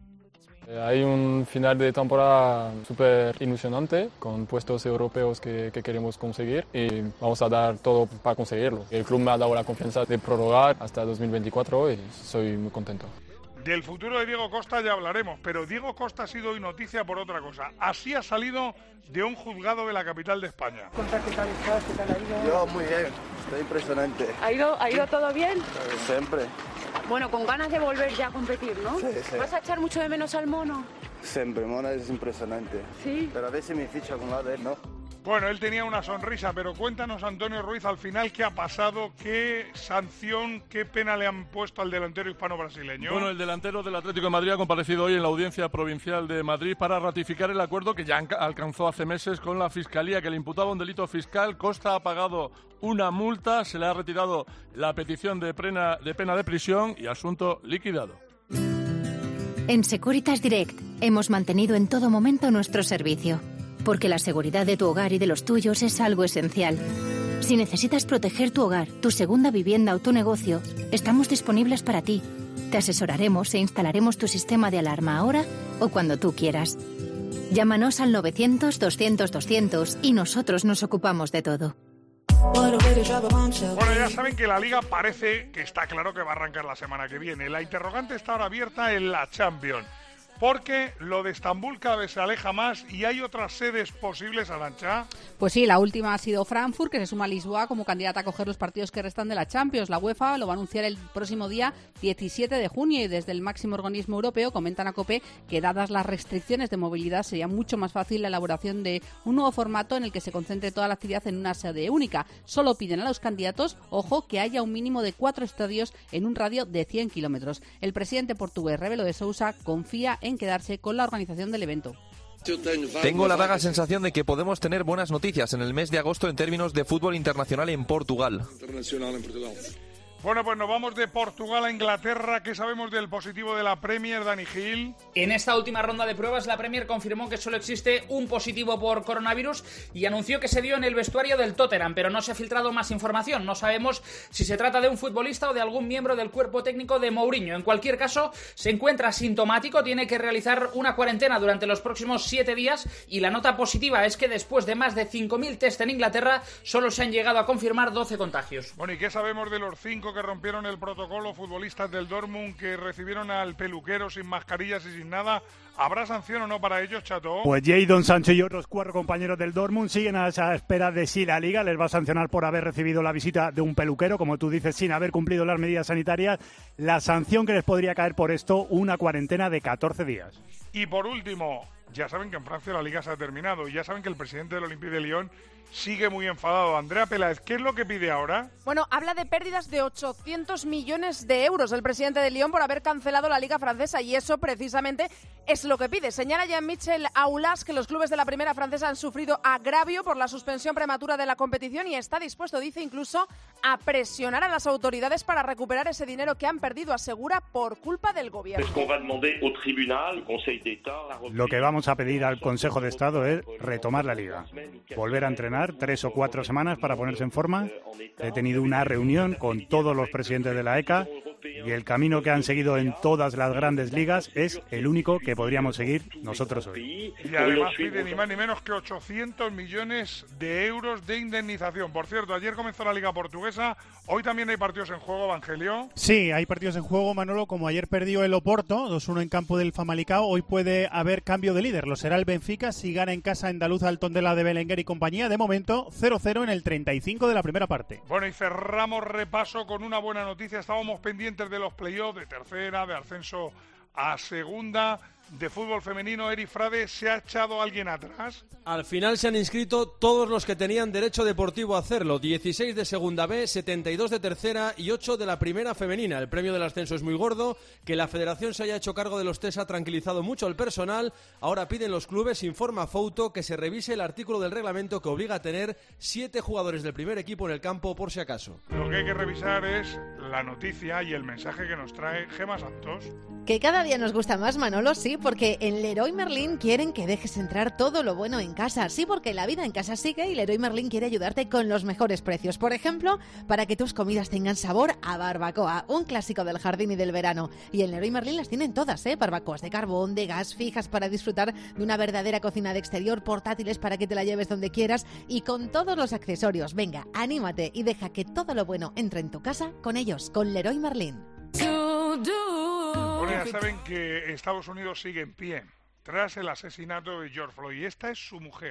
Hay un final de temporada súper ilusionante, con puestos europeos que, que queremos conseguir y vamos a dar todo para conseguirlo. El club me ha dado la confianza de prorrogar hasta dos mil veinticuatro y soy muy contento. Del futuro de Diego Costa ya hablaremos, pero Diego Costa ha sido hoy noticia por otra cosa. Así ha salido de un juzgado de la capital de España. ¿Qué tal estás? ¿Qué tal ha ido? Yo muy bien, estoy impresionante. ¿Ha ido, ha ido todo bien? Siempre. Bueno, con ganas de volver ya a competir, ¿no? Sí, sí. ¿Vas a echar mucho de menos al mono? Siempre, mono es impresionante. Sí. Pero a veces me ficha con la de él, ¿no? Bueno, él tenía una sonrisa, pero cuéntanos, Antonio Ruiz, al final, ¿qué ha pasado? ¿Qué sanción, qué pena le han puesto al delantero hispano-brasileño? Bueno, el delantero del Atlético de Madrid ha comparecido hoy en la Audiencia Provincial de Madrid para ratificar el acuerdo que ya alcanzó hace meses con la Fiscalía, que le imputaba un delito fiscal. Costa ha pagado una multa, se le ha retirado la petición de pena de, pena de prisión y asunto liquidado. En Securitas Direct hemos mantenido en todo momento nuestro servicio, porque la seguridad de tu hogar y de los tuyos es algo esencial. Si necesitas proteger tu hogar, tu segunda vivienda o tu negocio, estamos disponibles para ti. Te asesoraremos e instalaremos tu sistema de alarma ahora o cuando tú quieras. Llámanos al novecientos, doscientos, doscientos y nosotros nos ocupamos de todo. Bueno, ya saben que la Liga parece que está claro que va a arrancar la semana que viene. La interrogante está ahora abierta en la Champions, porque lo de Estambul cada vez se aleja más y hay otras sedes posibles, Arantxa. Pues sí, la última ha sido Frankfurt, que se suma a Lisboa como candidata a coger los partidos que restan de la Champions. La UEFA lo va a anunciar el próximo día diecisiete de junio y desde el máximo organismo europeo comentan a COPE que dadas las restricciones de movilidad sería mucho más fácil la elaboración de un nuevo formato en el que se concentre toda la actividad en una sede única. Solo piden a los candidatos, ojo, que haya un mínimo de cuatro estadios en un radio de cien kilómetros. El presidente portugués Rebelo de Sousa confía en en quedarse con la organización del evento. Tengo la vaga sensación de que podemos tener buenas noticias en el mes de agosto en términos de fútbol internacional en Portugal. Bueno, pues nos vamos de Portugal a Inglaterra. ¿Qué sabemos del positivo de la Premier, Dani Gil? En esta última ronda de pruebas, la Premier confirmó que solo existe un positivo por coronavirus y anunció que se dio en el vestuario del Tottenham, pero no se ha filtrado más información. No sabemos si se trata de un futbolista o de algún miembro del cuerpo técnico de Mourinho. En cualquier caso, se encuentra asintomático, tiene que realizar una cuarentena durante los próximos siete días y la nota positiva es que después de más de cinco mil test en Inglaterra, solo se han llegado a confirmar doce contagios. Bueno, ¿y qué sabemos de los cinco que rompieron el protocolo, futbolistas del Dortmund que recibieron al peluquero sin mascarillas y sin nada? ¿Habrá sanción o no para ellos, Chato? Pues Jadon Sancho y otros cuatro compañeros del Dortmund siguen a esa espera de si la Liga les va a sancionar por haber recibido la visita de un peluquero, como tú dices, sin haber cumplido las medidas sanitarias. La sanción que les podría caer por esto, una cuarentena de catorce días. Y por último, ya saben que en Francia la Liga se ha terminado y ya saben que el presidente del Olympique de Lyon sigue muy enfadado. Andrea Peláez, ¿qué es lo que pide ahora? Bueno, habla de pérdidas de ochocientos millones de euros el presidente de Lyon por haber cancelado la Liga francesa y eso precisamente es lo que pide. Señala Jean-Michel Aulas que los clubes de la primera francesa han sufrido agravio por la suspensión prematura de la competición y está dispuesto, dice, incluso a presionar a las autoridades para recuperar ese dinero que han perdido, asegura, por culpa del gobierno. Lo que vamos a pedir al Consejo de Estado es retomar la Liga, volver a entrenar tres o cuatro semanas para ponerse en forma. He tenido una reunión con todos los presidentes de la E C A y el camino que han seguido en todas las grandes ligas es el único que podríamos seguir nosotros hoy. Y además pide ni más ni menos que ochocientos millones de euros de indemnización. Por cierto, ayer comenzó la Liga Portuguesa, hoy también hay partidos en juego, Evangelio. Sí, hay partidos en juego, Manolo. Como ayer perdió el Oporto, dos uno en campo del Famalicão, hoy puede haber cambio de líder. Lo será el Benfica si gana en casa andaluz al Tondela de Belenguer y compañía. De momento, cero cero en el treinta y cinco de la primera parte. Bueno, y cerramos repaso con una buena noticia. Estábamos pendientes de los playoffs, de tercera, de ascenso a segunda, de fútbol femenino. Eri Frade, ¿se ha echado alguien atrás? Al final se han inscrito todos los que tenían derecho deportivo a hacerlo. dieciséis de segunda B, setenta y dos de tercera y ocho de la primera femenina. El premio del ascenso es muy gordo. Que la federación se haya hecho cargo de los test ha tranquilizado mucho al personal. Ahora piden los clubes, informa Fouto, que se revise el artículo del reglamento que obliga a tener siete jugadores del primer equipo en el campo por si acaso. Lo que hay que revisar es la noticia y el mensaje que nos trae Gemma Santos. Que cada día nos gusta más, Manolo, sí, porque en Leroy Merlin quieren que dejes entrar todo lo bueno en casa. Sí, porque la vida en casa sigue y Leroy Merlin quiere ayudarte con los mejores precios. Por ejemplo, para que tus comidas tengan sabor a barbacoa, un clásico del jardín y del verano. Y en Leroy Merlin las tienen todas, ¿eh? Barbacoas de carbón, de gas, fijas para disfrutar de una verdadera cocina de exterior, portátiles para que te la lleves donde quieras y con todos los accesorios. Venga, anímate y deja que todo lo bueno entre en tu casa con ellos, con Leroy Merlin. Bueno, ya saben que Estados Unidos sigue en pie tras el asesinato de George Floyd. Y esta es su mujer.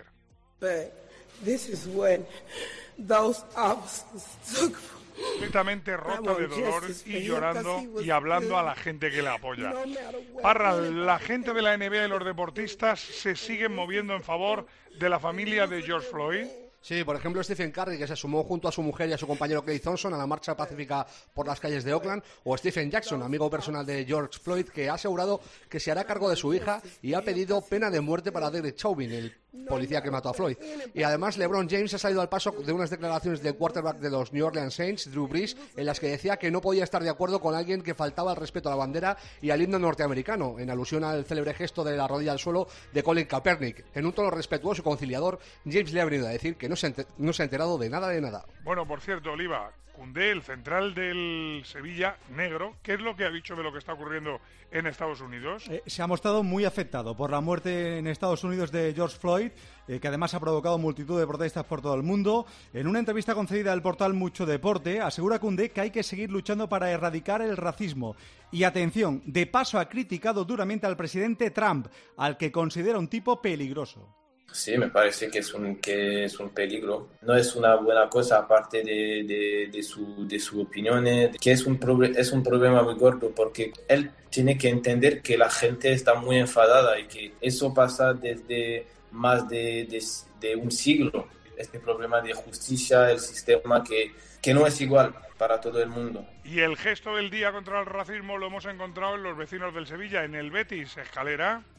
Completamente rota de dolor y llorando y hablando a la gente que le apoya. Parra, la gente de la N B A y los deportistas se siguen moviendo en favor de la familia de George Floyd. Sí, por ejemplo, Stephen Curry, que se sumó junto a su mujer y a su compañero Klay Thompson a la marcha pacífica por las calles de Oakland, o Stephen Jackson, amigo personal de George Floyd, que ha asegurado que se hará cargo de su hija y ha pedido pena de muerte para Derek Chauvin, el policía que mató a Floyd. Y además LeBron James ha salido al paso de unas declaraciones del quarterback de los New Orleans Saints, Drew Brees, en las que decía que no podía estar de acuerdo con alguien que faltaba al respeto a la bandera y al himno norteamericano, en alusión al célebre gesto de la rodilla al suelo de Colin Kaepernick. En un tono respetuoso y conciliador, James le ha venido a decir que no se, enter- no se ha enterado de nada de nada. Bueno, por cierto, Oliva, Koundé, el central del Sevilla, negro, ¿qué es lo que ha dicho de lo que está ocurriendo en Estados Unidos? Eh, se ha mostrado muy afectado por la muerte en Estados Unidos de George Floyd, eh, que además ha provocado multitud de protestas por todo el mundo. En una entrevista concedida al portal Mucho Deporte, asegura Koundé que hay que seguir luchando para erradicar el racismo. Y atención, de paso ha criticado duramente al presidente Trump, al que considera un tipo peligroso. Sí, me parece que es un, que es un peligro. No es una buena cosa, aparte de, de, de, su, de su opinión, que es un, proble- es un problema muy gordo, porque él tiene que entender que la gente está muy enfadada y que eso pasa desde más de, de, de un siglo. Este problema de justicia, el sistema que, que no es igual para todo el mundo. Y el gesto del día contra el racismo lo hemos encontrado en los vecinos del Sevilla, en el Betis, Escalera.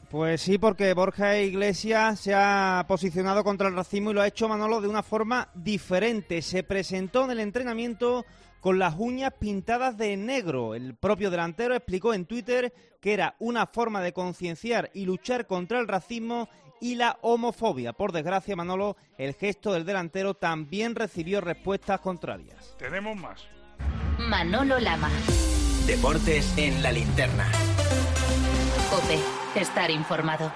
Pues sí, porque Borja Iglesias se ha posicionado contra el racismo y lo ha hecho, Manolo, de una forma diferente. Se presentó en el entrenamiento con las uñas pintadas de negro. El propio delantero explicó en Twitter que era una forma de concienciar y luchar contra el racismo y la homofobia. Por desgracia, Manolo, el gesto del delantero también recibió respuestas contrarias. Tenemos más. Manolo Lama. Deportes en la linterna. COPE. Estar informado.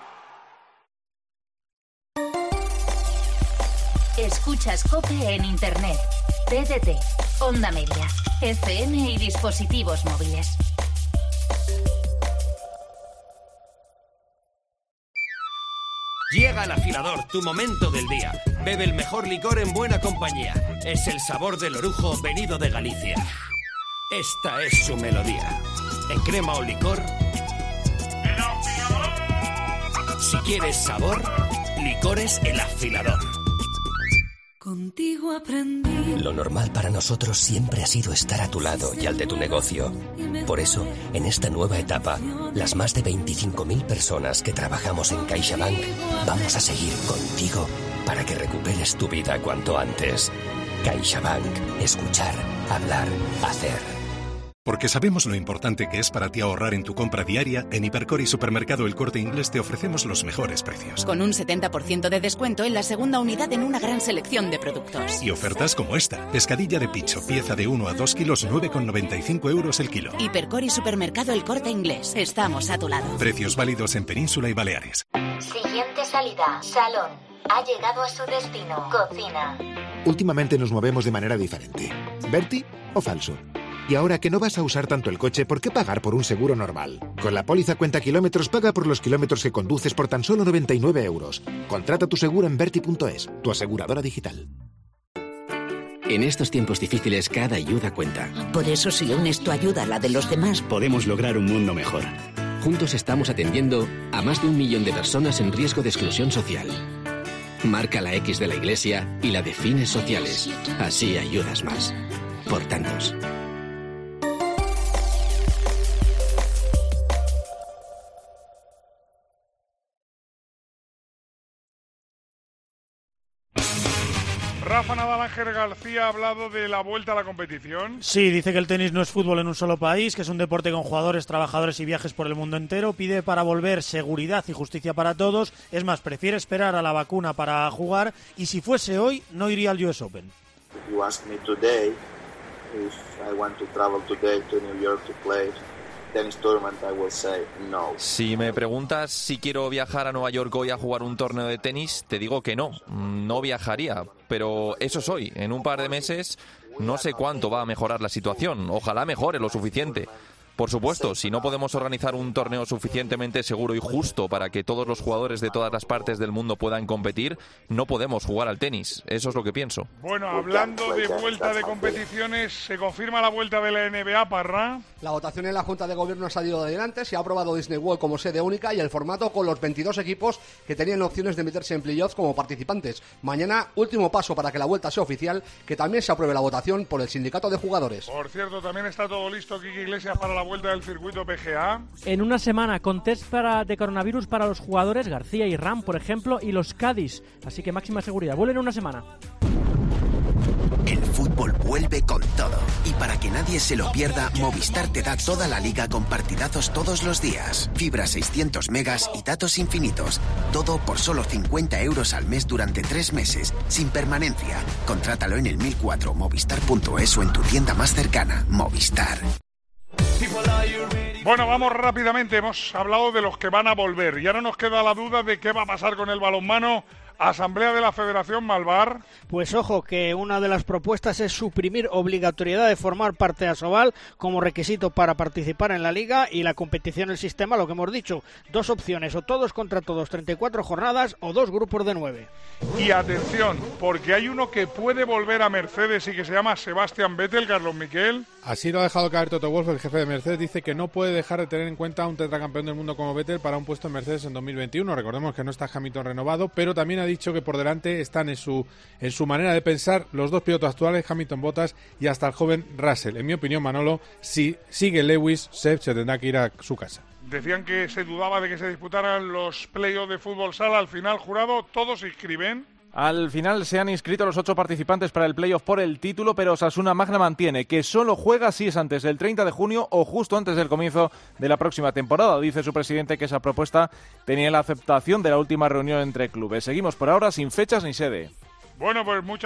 Escuchas COPE en Internet, T D T, Onda Media, F M y dispositivos móviles. Llega al afilador, tu momento del día. Bebe el mejor licor en buena compañía. Es el sabor del orujo venido de Galicia. Esta es su melodía. En crema o licor. Si quieres sabor, licores El Afilador. Contigo aprendí. Lo normal para nosotros siempre ha sido estar a tu lado y al de tu negocio. Por eso, en esta nueva etapa, las más de veinticinco mil personas que trabajamos en CaixaBank vamos a seguir contigo para que recuperes tu vida cuanto antes. CaixaBank. Escuchar, hablar, hacer. Porque sabemos lo importante que es para ti ahorrar en tu compra diaria, en Hipercor y Supermercado El Corte Inglés te ofrecemos los mejores precios. Con un setenta por ciento de descuento en la segunda unidad en una gran selección de productos. Y ofertas como esta. Pescadilla de picho, pieza de uno a dos kilos, nueve con noventa y cinco euros el kilo. Hipercor y Supermercado El Corte Inglés. Estamos a tu lado. Precios válidos en Península y Baleares. Siguiente salida. Salón. Ha llegado a su destino. Cocina. Últimamente nos movemos de manera diferente. ¿Berti o falso? Y ahora que no vas a usar tanto el coche, ¿por qué pagar por un seguro normal? Con la póliza Cuenta Kilómetros paga por los kilómetros que conduces por tan solo noventa y nueve euros. Contrata tu seguro en Berti punto es, tu aseguradora digital. En estos tiempos difíciles cada ayuda cuenta. Por eso si unes tu ayuda a la de los demás, podemos lograr un mundo mejor. Juntos estamos atendiendo a más de un millón de personas en riesgo de exclusión social. Marca la X de la Iglesia y la de fines sociales. Así ayudas más. Por tantos. Rafa Nadal Ángel García ha hablado de la vuelta a la competición. Sí, dice que el tenis no es fútbol en un solo país, que es un deporte con jugadores, trabajadores y viajes por el mundo entero. Pide para volver seguridad y justicia para todos. Es más, prefiere esperar a la vacuna para jugar y si fuese hoy, no iría al U S Open. If you ask me today, if I want to travel today to New York to play tennis tournament, I will say no. Si me preguntas si quiero viajar a Nueva York hoy a jugar un torneo de tenis, te digo que no, no viajaría. Pero eso es hoy. En un par de meses no sé cuánto va a mejorar la situación. Ojalá mejore lo suficiente. Por supuesto, si no podemos organizar un torneo suficientemente seguro y justo para que todos los jugadores de todas las partes del mundo puedan competir, no podemos jugar al tenis. Eso es lo que pienso. Bueno, hablando de vuelta de competiciones, ¿se confirma la vuelta de la N B A, Parra? La votación en la Junta de Gobierno ha salido adelante, se ha aprobado Disney World como sede única y el formato con los veintidós equipos que tenían opciones de meterse en playoffs como participantes. Mañana, último paso para que la vuelta sea oficial, que también se apruebe la votación por el sindicato de jugadores. Por cierto, también está todo listo, Quique Iglesias, para la vuelta del circuito P G A. En una semana, con test para, de coronavirus para los jugadores, García y Ram, por ejemplo, y los Cádiz. Así que máxima seguridad. Vuelven en una semana. El fútbol vuelve con todo. Y para que nadie se lo pierda, Movistar te da toda la liga con partidazos todos los días. Fibra seiscientos megas y datos infinitos. Todo por solo cincuenta euros al mes durante tres meses, sin permanencia. Contrátalo en el mil cuatro, movistar punto es o en tu tienda más cercana. Movistar. Bueno, vamos rápidamente. Hemos hablado de los que van a volver y ahora nos queda la duda de qué va a pasar con el balonmano. Asamblea de la Federación Malvar. Pues ojo, que una de las propuestas es suprimir obligatoriedad de formar parte de Asobal como requisito para participar en la liga y la competición del sistema, lo que hemos dicho, dos opciones, o todos contra todos, treinta y cuatro jornadas, o dos grupos de nueve. Y atención, porque hay uno que puede volver a Mercedes y que se llama Sebastián Vettel, Carlos Miquel. Así lo ha dejado caer Toto Wolff, el jefe de Mercedes, dice que no puede dejar de tener en cuenta a un tetracampeón del mundo como Vettel para un puesto en Mercedes en dos mil veintiuno. Recordemos que no está Hamilton renovado, pero también ha dicho que por delante están en su en su manera de pensar los dos pilotos actuales, Hamilton, Bottas y hasta el joven Russell. En mi opinión, Manolo, si sigue Lewis, Seb se tendrá que ir a su casa. decían que se dudaba de que se disputaran los playoffs de fútbol sala. Al final, jurado, todos se inscriben. Al final se han inscrito los ocho participantes para el playoff por el título, pero Osasuna Magna mantiene que solo juega si es antes del treinta de junio o justo antes del comienzo de la próxima temporada. Dice su presidente que esa propuesta tenía la aceptación de la última reunión entre clubes. Seguimos por ahora sin fechas ni sede. Bueno, pues muchas